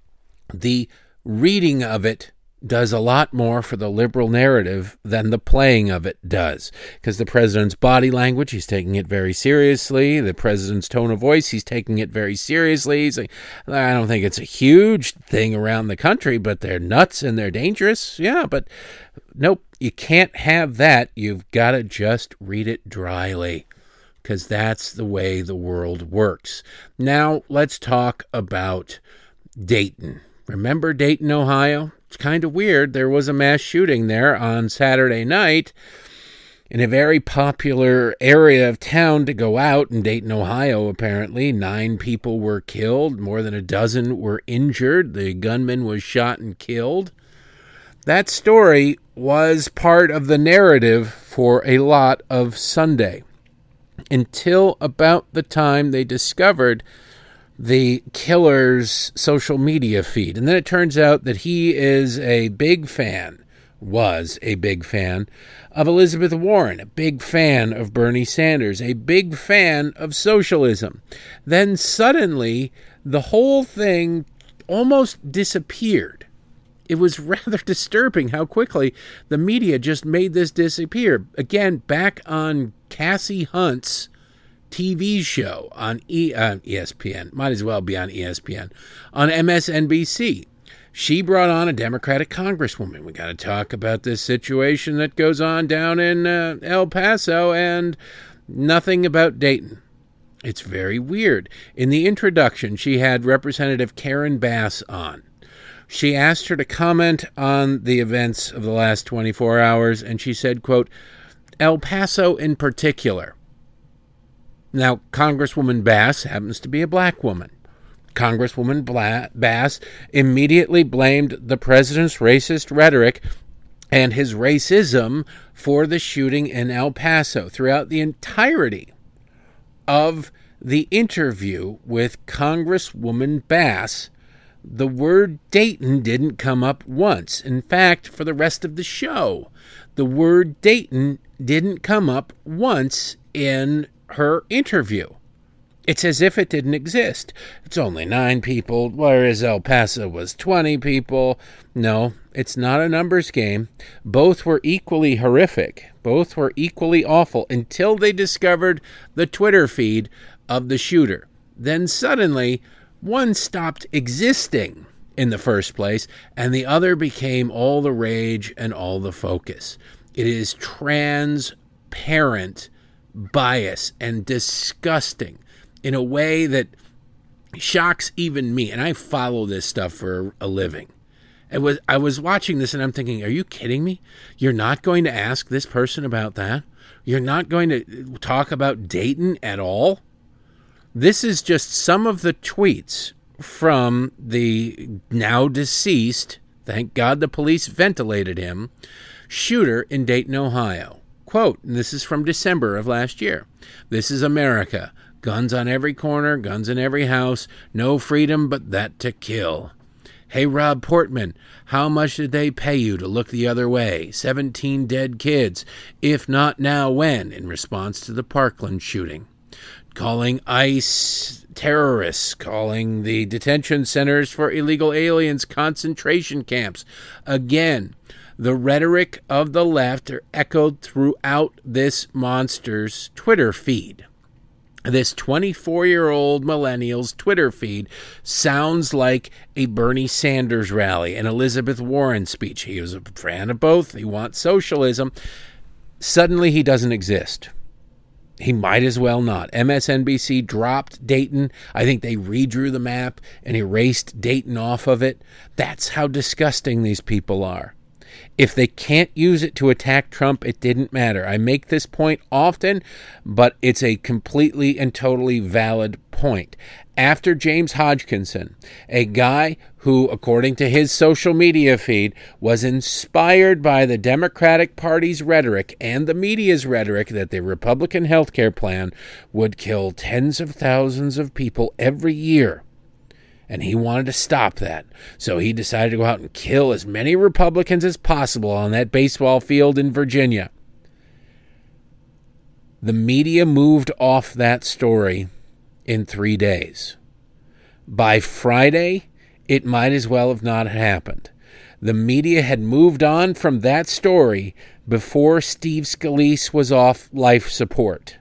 the reading of it does a lot more for the liberal narrative than the playing of it does. Because the president's body language, he's taking it very seriously. The president's tone of voice, he's taking it very seriously. He's like, I don't think it's a huge thing around the country, but they're nuts and they're dangerous. Yeah, but nope, you can't have that. You've got to just read it dryly, because that's the way the world works. Now, let's talk about Dayton. Remember Dayton, Ohio? It's kind of weird. There was a mass shooting there on Saturday night in a very popular area of town to go out in Dayton, Ohio, apparently. Nine people were killed. More than a dozen were injured. The gunman was shot and killed. That story was part of the narrative for a lot of Sunday until about the time they discovered the killer's social media feed. And then it turns out that he is a big fan, was a big fan of Elizabeth Warren, a big fan of Bernie Sanders, a big fan of socialism. Then suddenly, the whole thing almost disappeared. It was rather disturbing how quickly the media just made this disappear. Again, back on Cassie Hunt's T V show on e, uh, E S P N, might as well be on E S P N, on M S N B C. She brought on a Democratic congresswoman. We got to talk about this situation that goes on down in uh, El Paso, and nothing about Dayton. It's very weird. In the introduction, she had Representative Karen Bass on. She asked her to comment on the events of the last twenty-four hours, and she said, quote, El Paso in particular. Now, Congresswoman Bass happens to be a black woman. Congresswoman Bla- Bass immediately blamed the president's racist rhetoric and his racism for the shooting in El Paso. Throughout the entirety of the interview with Congresswoman Bass, the word Dayton didn't come up once. In fact, for the rest of the show, the word Dayton didn't come up once in her interview. It's as if it didn't exist. It's only nine people, whereas El Paso was twenty people. No, it's not a numbers game. Both were equally horrific. Both were equally awful until they discovered the Twitter feed of the shooter. Then suddenly, one stopped existing in the first place, and the other became all the rage and all the focus. It is transparent bias and disgusting in a way that shocks even me. And I follow this stuff for a living. It was I was watching this and I'm thinking, are you kidding me? You're not going to ask this person about that? You're not going to talk about Dayton at all? This is just some of the tweets from the now deceased, thank God the police ventilated him, shooter in Dayton, Ohio. Quote, and this is from December of last year. This is America. Guns on every corner, guns in every house, no freedom but that to kill. Hey, Rob Portman, how much did they pay you to look the other way? seventeen dead kids. If not now, when? In response to the Parkland shooting. Calling ICE terrorists, calling the detention centers for illegal aliens concentration camps. Again, the rhetoric of the left are echoed throughout this monster's Twitter feed. This twenty-four-year-old millennial's Twitter feed sounds like a Bernie Sanders rally, an Elizabeth Warren speech. He was a fan of both. He wants socialism. Suddenly, he doesn't exist. He might as well not. M S N B C dropped Dayton. I think they redrew the map and erased Dayton off of it. That's how disgusting these people are. If they can't use it to attack Trump, it didn't matter. I make this point often, but it's a completely and totally valid point. After James Hodgkinson, a guy who, according to his social media feed, was inspired by the Democratic Party's rhetoric and the media's rhetoric that the Republican health care plan would kill tens of thousands of people every year. And he wanted to stop that. So he decided to go out and kill as many Republicans as possible on that baseball field in Virginia. The media moved off that story in three days. By Friday, it might as well have not happened. The media had moved on from that story before Steve Scalise was off life support.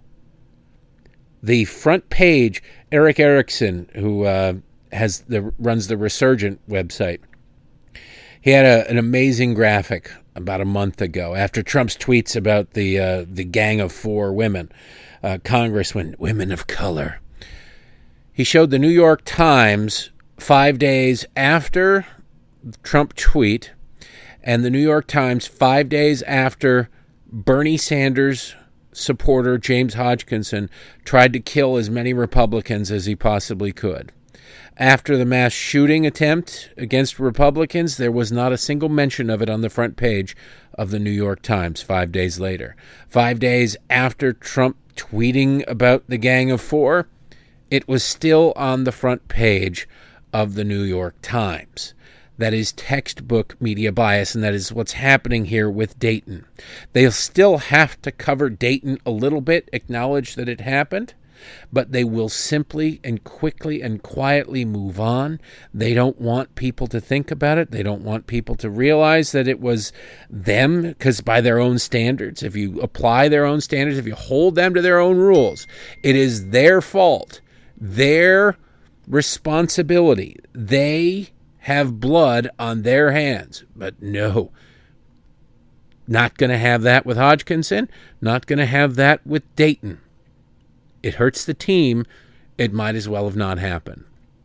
The front page, Eric Erickson, who uh, has the runs the Resurgent website, he had a, an amazing graphic about a month ago after Trump's tweets about the uh, the Gang of Four women, uh, congresswomen, women of color. He showed the New York Times five days after the Trump tweet and the New York Times five days after Bernie Sanders supporter James Hodgkinson tried to kill as many Republicans as he possibly could. After the mass shooting attempt against Republicans, there was not a single mention of it on the front page of the New York Times five days later. Five days after Trump tweeting about the Gang of Four, it was still on the front page of the New York Times. That is textbook media bias, and that is what's happening here with Dayton. They'll still have to cover Dayton a little bit, acknowledge that it happened, but they will simply and quickly and quietly move on. They don't want people to think about it. They don't want people to realize that it was them, because by their own standards, if you apply their own standards, if you hold them to their own rules, it is their fault, their responsibility. They have blood on their hands. But no, not going to have that with Hodgkinson, not going to have that with Dayton. It hurts the team. It might as well have not happened.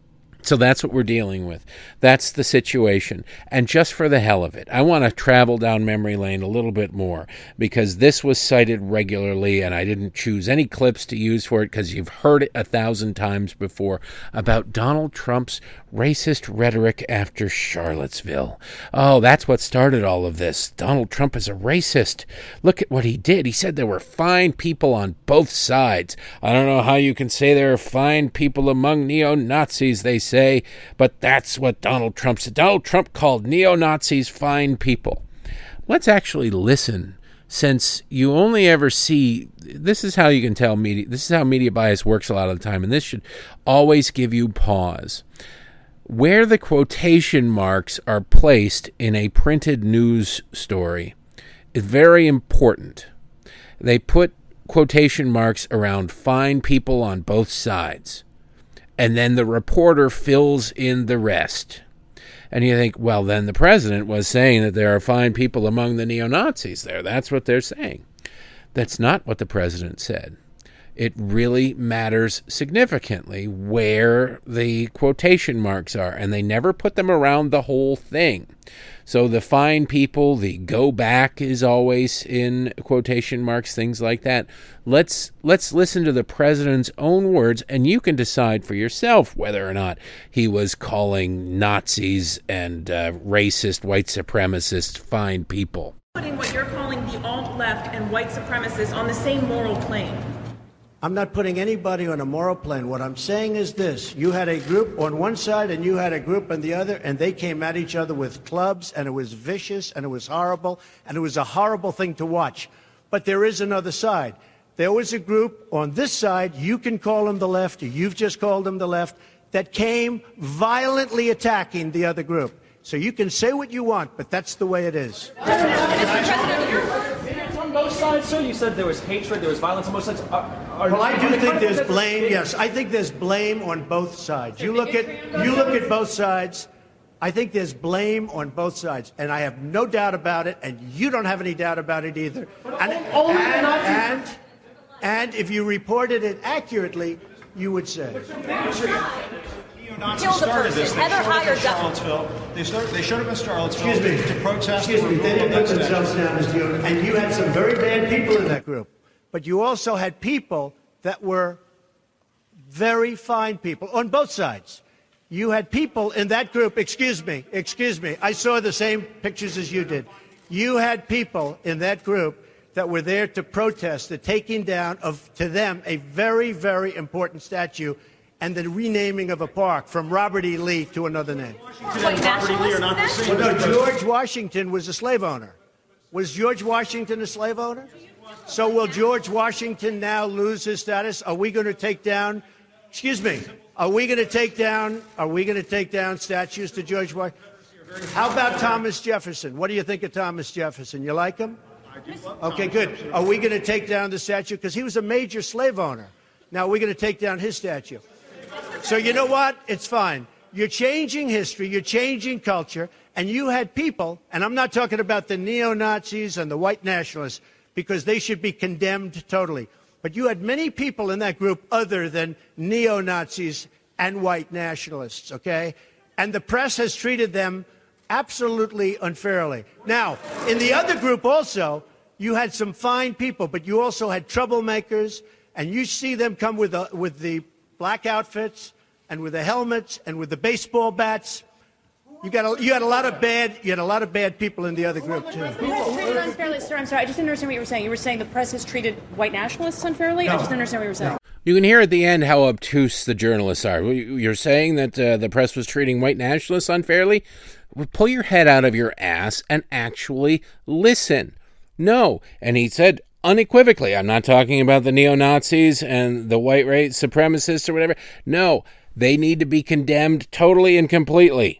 So that's what we're dealing with. That's the situation. And just for the hell of it, I want to travel down memory lane a little bit more, because this was cited regularly, and I didn't choose any clips to use for it because you've heard it a thousand times before about Donald Trump's racist rhetoric after Charlottesville. Oh, that's what started all of this. Donald Trump is a racist. Look at what he did. He said there were fine people on both sides. I don't know how you can say there are fine people among neo-Nazis, they say. Say, but that's what Donald Trump said. Donald Trump called neo-Nazis fine people. Let's actually listen, since you only ever see, this is how you can tell media, this is how media bias works a lot of the time, and this should always give you pause. Where the quotation marks are placed in a printed news story is very important. They put quotation marks around fine people on both sides. And then the reporter fills in the rest. And you think, well, then the president was saying that there are fine people among the neo-Nazis there. That's what they're saying. That's not what the president said. It really matters significantly where the quotation marks are, and they never put them around the whole thing. So the fine people, the go back is always in quotation marks, things like that. Let's let's listen to the president's own words, and you can decide for yourself whether or not he was calling Nazis and uh, racist white supremacists fine people. Putting what you're calling the alt-left and white supremacists on the same moral plane. I'm not putting anybody on a moral plane. What I'm saying is this. You had a group on one side and you had a group on the other, and they came at each other with clubs, and it was vicious, and it was horrible, and it was a horrible thing to watch. But there is another side. There was a group on this side, you can call them the left, or you've just called them the left, that came violently attacking the other group. So you can say what you want, but that's the way it is. Both sides, sir. You said there was hatred, there was violence on both sides. Are, are well, I do think there's blame. Yes, I think there's blame on both sides. You look at you look at both sides. I think there's blame on both sides, and I have no doubt about it, and you don't have any doubt about it either. And and, and, and if you reported it accurately, you would say. kill the started this. person. They Heather showed up in hired Charlottesville. They, started, they showed up in Charlottesville Excuse me. to protest. Excuse me. the They didn't removal put of themselves down as the owner. And you had some very bad people in that group. But you also had people that were very fine people on both sides. You had people in that group, excuse me, excuse me, I saw the same pictures as you did. You had people in that group that were there to protest the taking down of, to them, a very, very important statue and the renaming of a park from Robert E. Lee to another name. Wait, Robert E. Lee are not the same. Well, no, George Washington was a slave owner. Was George Washington a slave owner? So will George Washington now lose his status? Are we going to take down, excuse me, are we going to take down, are we going to take down statues to George Washington? How about Thomas Jefferson? What do you think of Thomas Jefferson? You like him? Okay, good. Are we going to take down the statue? Because he was a major slave owner. Now, we're going to take down his statue. So you know what? It's fine. You're changing history. You're changing culture. And you had people, and I'm not talking about the neo-Nazis and the white nationalists, because they should be condemned totally. But you had many people in that group other than neo-Nazis and white nationalists, okay? And the press has treated them absolutely unfairly. Now, in the other group also, you had some fine people, but you also had troublemakers, and you see them come with, the with the black outfits and with the helmets and with the baseball bats. You got a, you had a lot of bad you had a lot of bad people in the other group too. Treated unfairly, sir. I'm sorry. I just didn't understand what you were saying. You were saying the press has treated white nationalists unfairly. No. I just didn't understand what you were saying. You can hear at the end how obtuse the journalists are. You're saying that uh, the press was treating white nationalists unfairly? Well, pull your head out of your ass and actually listen. No. And he said unequivocally, I'm not talking about the neo-Nazis and the white race supremacists or whatever. No, they need to be condemned totally and completely.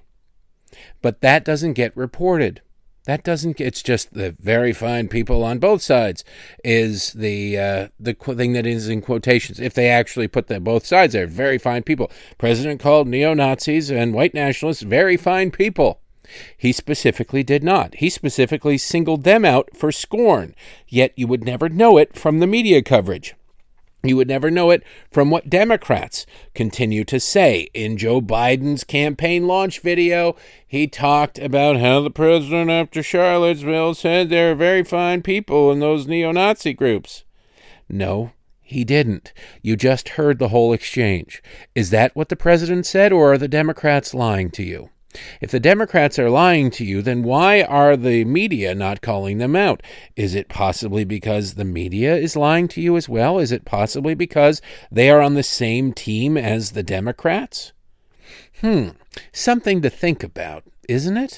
But that doesn't get reported. That doesn't. It's just the very fine people on both sides is the uh, the thing that is in quotations. If they actually put the both sides there, very fine people. President called neo-Nazis and white nationalists very fine people. He specifically did not. He specifically singled them out for scorn. Yet you would never know it from the media coverage. You would never know it from what Democrats continue to say. In Joe Biden's campaign launch video, he talked about how the president after Charlottesville said there are very fine people in those neo-Nazi groups. No, he didn't. You just heard the whole exchange. Is that what the president said, or are the Democrats lying to you? If the Democrats are lying to you, then why are the media not calling them out? Is it possibly because the media is lying to you as well? Is it possibly because they are on the same team as the Democrats? Hmm, something to think about, isn't it?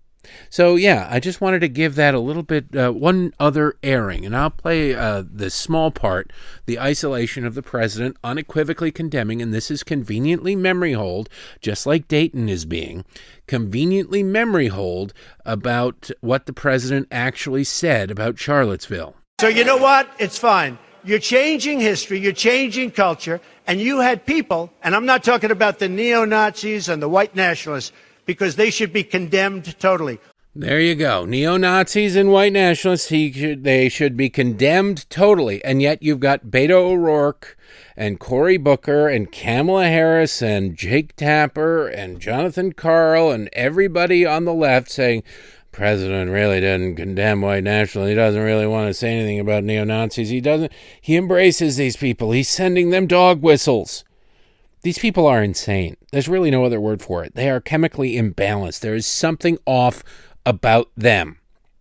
So, yeah, I just wanted to give that a little bit, uh, one other airing, and I'll play uh, the small part, the isolation of the president unequivocally condemning, and this is conveniently memory hold, just like Dayton is being, conveniently memory hold about what the president actually said about Charlottesville. So you know what? It's fine. You're changing history. You're changing culture. And you had people, and I'm not talking about the neo-Nazis and the white nationalists, because they should be condemned totally. There you go. Neo-Nazis and white nationalists, he should, they should be condemned totally. And yet you've got Beto O'Rourke and Cory Booker and Kamala Harris and Jake Tapper and Jonathan Karl and everybody on the left saying, President really doesn't condemn white nationalists. He doesn't really want to say anything about neo-Nazis. He doesn't. He embraces these people. He's sending them dog whistles. These people are insane. There's really no other word for it. They are chemically imbalanced. There is something off about them.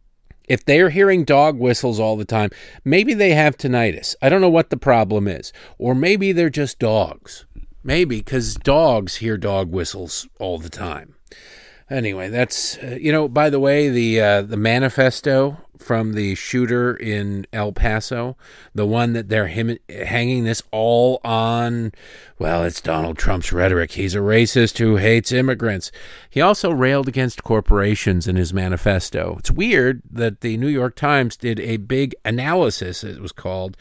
If they're hearing dog whistles all the time, maybe they have tinnitus. I don't know what the problem is. Or maybe they're just dogs. Maybe, because dogs hear dog whistles all the time. Anyway, that's, uh, you know, by the way, the uh, the manifesto from the shooter in El Paso, the one that they're him- hanging this all on, well, it's Donald Trump's rhetoric. He's a racist who hates immigrants. He also railed against corporations in his manifesto. It's weird that the New York Times did a big analysis, it was called,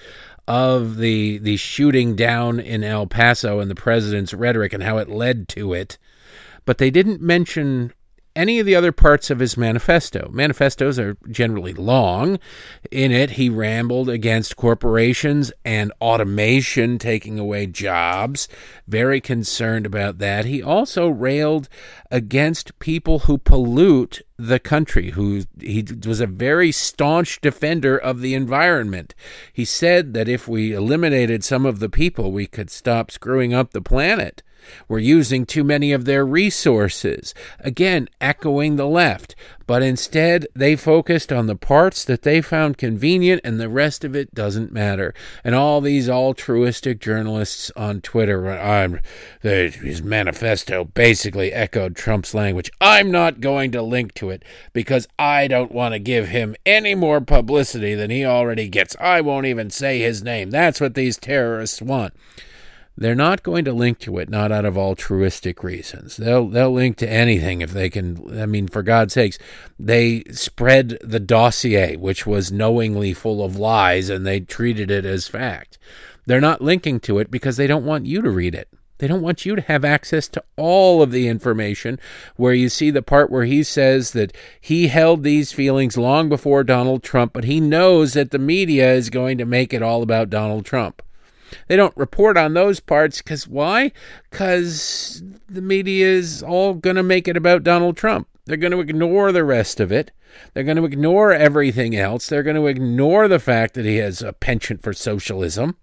of the the shooting down in El Paso and the president's rhetoric and how it led to it. But they didn't mention any of the other parts of his manifesto. Manifestos are generally long. In it, he rambled against corporations and automation taking away jobs. Very concerned about that. He also railed against people who pollute the country, who he was a very staunch defender of the environment. He said that if we eliminated some of the people, we could stop screwing up the planet. We're using too many of their resources. Again, echoing the left. But instead, they focused on the parts that they found convenient, and the rest of it doesn't matter. And all these altruistic journalists on Twitter, I'm, his manifesto basically echoed Trump's language. I'm not going to link to it because I don't want to give him any more publicity than he already gets. I won't even say his name. That's what these terrorists want. They're not going to link to it, not out of altruistic reasons. They'll they'll link to anything if they can. I mean, for God's sakes, they spread the dossier, which was knowingly full of lies, and they treated it as fact. They're not linking to it because they don't want you to read it. They don't want you to have access to all of the information, where you see the part where he says that he held these feelings long before Donald Trump, but he knows that the media is going to make it all about Donald Trump. They don't report on those parts because why? Because the media is all going to make it about Donald Trump. They're going to ignore the rest of it. They're going to ignore everything else. They're going to ignore the fact that he has a penchant for socialism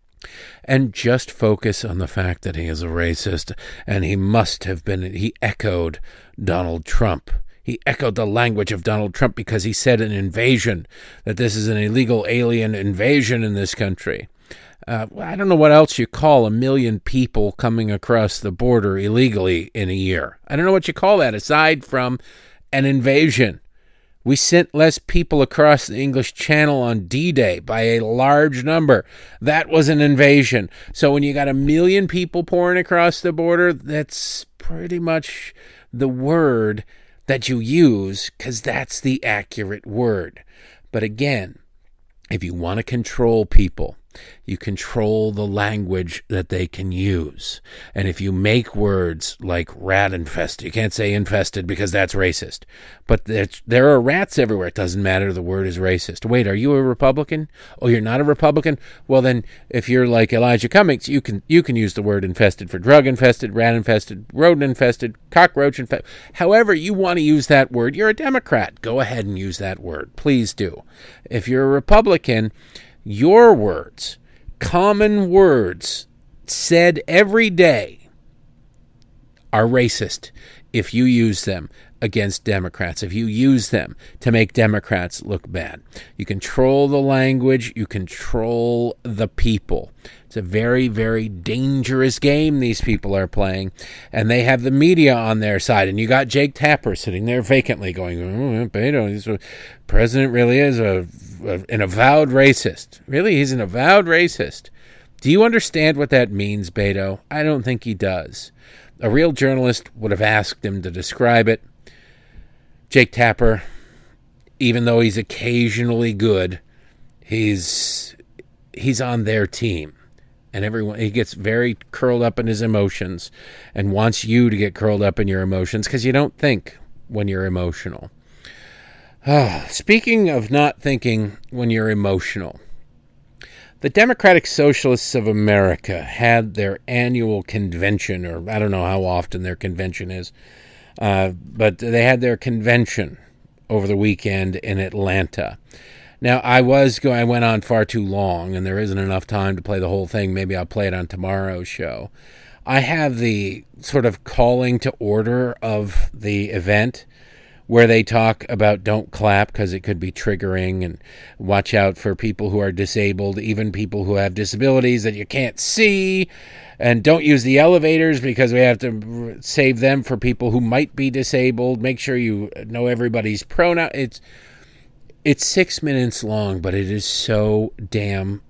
and just focus on the fact that he is a racist, and he must have been, he echoed Donald Trump. He echoed the language of Donald Trump because he said an invasion, that this is an illegal alien invasion in this country. Uh, I don't know what else you call a million people coming across the border illegally in a year. I don't know what you call that aside from an invasion. We sent less people across the English Channel on D-Day by a large number. That was an invasion. So when you got a million people pouring across the border, that's pretty much the word that you use because that's the accurate word. But again, if you want to control people, you control the language that they can use. And if you make words like rat infested, you can't say infested because that's racist. But there are rats everywhere. It doesn't matter. The word is racist. Wait, are you a Republican? Oh, you're not a Republican? Well, then if you're like Elijah Cummings, you can you can use the word infested for drug infested, rat infested, rodent infested, cockroach infested. However you want to use that word, you're a Democrat. Go ahead and use that word. Please do. If you're a Republican, your words, common words said every day, are racist if you use them against Democrats, if you use them to make Democrats look bad. You control the language, you control the people. It's a very, very dangerous game these people are playing, and they have the media on their side. And you got Jake Tapper sitting there vacantly going, oh, Beto, the president really is a, a an avowed racist. Really, he's an avowed racist. Do you understand what that means, Beto? I don't think he does. A real journalist would have asked him to describe it. Jake Tapper, even though he's occasionally good, he's he's on their team. And everyone, he gets very curled up in his emotions and wants you to get curled up in your emotions because you don't think when you're emotional. Oh, speaking of not thinking when you're emotional, the Democratic Socialists of America had their annual convention, or I don't know how often their convention is, uh, but they had their convention over the weekend in Atlanta. Now, I was going, I went on far too long, and there isn't enough time to play the whole thing. Maybe I'll play it on tomorrow's show. I have the sort of calling to order of the event where they talk about don't clap because it could be triggering, and watch out for people who are disabled, even people who have disabilities that you can't see, and don't use the elevators because we have to save them for people who might be disabled. Make sure you know everybody's pronoun. It's It's six minutes long, but it is so damn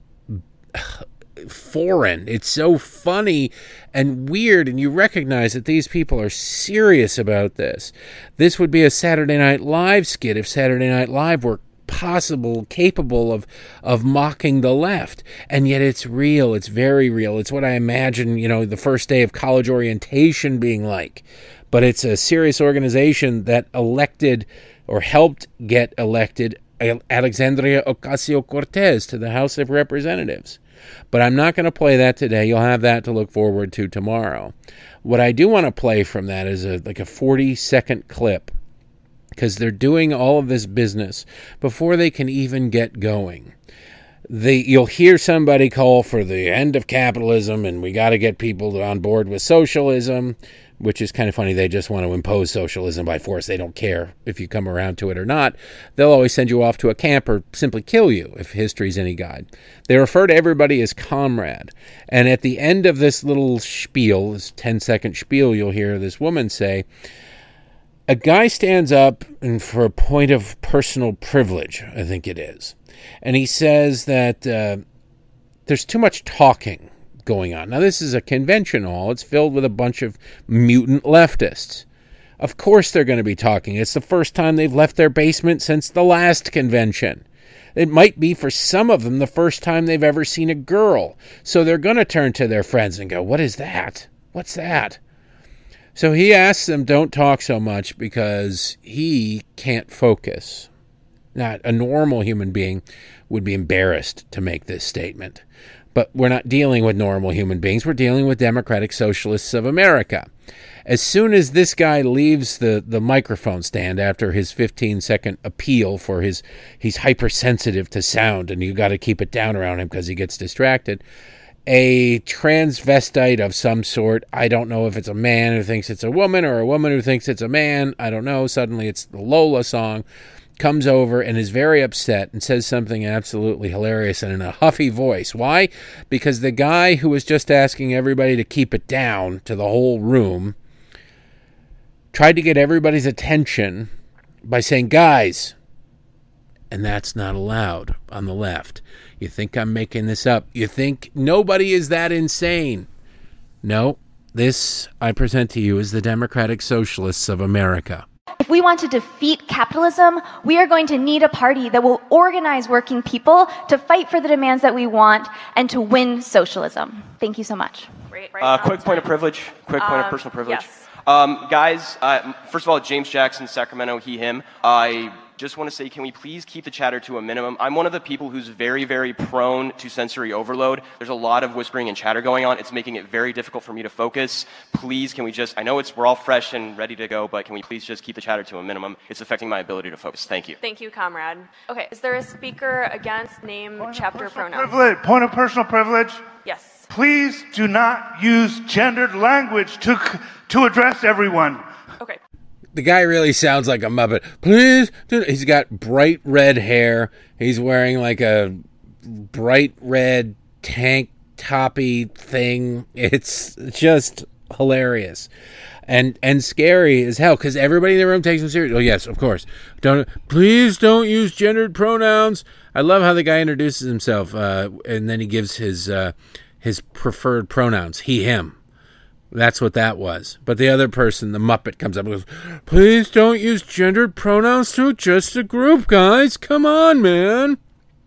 foreign. It's so funny and weird, and you recognize that these people are serious about this. This would be a Saturday Night Live skit if Saturday Night Live were possible, capable of of mocking the left. And yet it's real. It's very real. It's what I imagine, you know, the first day of college orientation being like. But it's a serious organization that elected or helped get elected Alexandria Ocasio-Cortez to the House of Representatives. But I'm not going to play that today. You'll have that to look forward to tomorrow. What I do want to play from that is a, like a forty-second clip, because they're doing all of this business before they can even get going. They, you'll hear somebody call for the end of capitalism, and we got to get people on board with socialism, which is kind of funny. They just want to impose socialism by force. They don't care if you come around to it or not. They'll always send you off to a camp or simply kill you if history's any guide. They refer to everybody as comrade. And at the end of this little spiel, this ten-second spiel, you'll hear this woman say, a guy stands up and for a point of personal privilege, I think it is. And he says that uh, there's too much talking going on. Now, this is a convention hall. It's filled with a bunch of mutant leftists. Of course they're going to be talking. It's the first time they've left their basement since the last convention. It might be, for some of them, the first time they've ever seen a girl. So they're going to turn to their friends and go, what is that? What's that? So he asks them, don't talk so much, because he can't focus. Not a normal human being would be embarrassed to make this statement. But we're not dealing with normal human beings. We're dealing with Democratic Socialists of America. As soon as this guy leaves the, the microphone stand after his fifteen-second appeal for his, he's hypersensitive to sound, and you got to keep it down around him because he gets distracted, a transvestite of some sort, I don't know if it's a man who thinks it's a woman or a woman who thinks it's a man, I don't know, suddenly it's the Lola song, comes over and is very upset and says something absolutely hilarious and in a huffy voice. Why? Because the guy who was just asking everybody to keep it down to the whole room tried to get everybody's attention by saying, guys, and that's not allowed on the left. You think I'm making this up? You think nobody is that insane? No, this I present to you as the Democratic Socialists of America. If we want to defeat capitalism, we are going to need a party that will organize working people to fight for the demands that we want and to win socialism. Thank you so much. Right, right uh, quick point of privilege. Quick point um, of personal privilege. Yes. Um, guys, uh, first of all, James Jackson, Sacramento, he, him. I just want to say, can we please keep the chatter to a minimum? I'm one of the people who's very, very prone to sensory overload. There's a lot of whispering and chatter going on. It's making it very difficult for me to focus. Please, can we just, I know it's we're all fresh and ready to go, but can we please just keep the chatter to a minimum? It's affecting my ability to focus. Thank you. Thank you, comrade. Okay, is there a speaker against name, point chapter, pronouns? Privilege. Point of personal privilege? Yes. Please do not use gendered language to, to address everyone. Okay. The guy really sounds like a Muppet. Please, dude. He's got bright red hair. He's wearing like a bright red tank toppy thing. It's just hilarious and and scary as hell because everybody in the room takes him seriously. Oh yes, of course. Don't please don't use gendered pronouns. I love how the guy introduces himself uh, and then he gives his uh, his preferred pronouns. He, him. That's what that was. But the other person, the Muppet, comes up and goes, please don't use gendered pronouns to just a group, guys. Come on, man.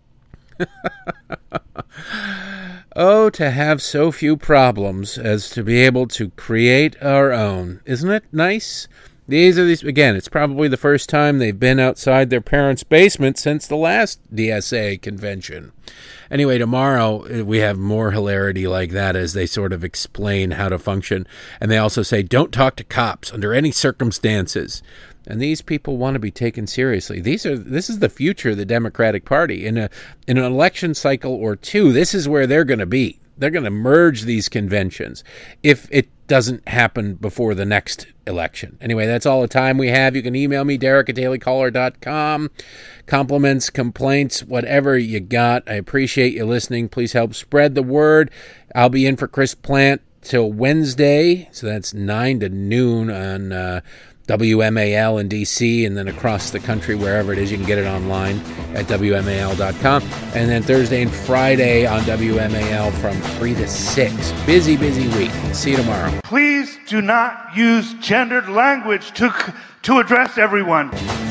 Oh, to have so few problems as to be able to create our own. Isn't it nice? These are these, again, it's probably the first time they've been outside their parents' basement since the last D S A convention. Anyway, tomorrow we have more hilarity like that as they sort of explain how to function. And they also say, don't talk to cops under any circumstances. And these people want to be taken seriously. These are this is the future of the Democratic Party. In a in an election cycle or two, this is where they're going to be. They're going to merge these conventions if it doesn't happen before the next election. Anyway, that's all the time we have. You can email me, Derek at daily caller dot com. Compliments, complaints, whatever you got. I appreciate you listening. Please help spread the word. I'll be in for Chris Plant till Wednesday, so that's nine to noon on uh, W M A L in D C and then across the country, wherever it is. You can get it online at W M A L dot com. And then Thursday and Friday on W M A L from three to six. Busy, busy week. See you tomorrow. Please do not use gendered language to, to address everyone.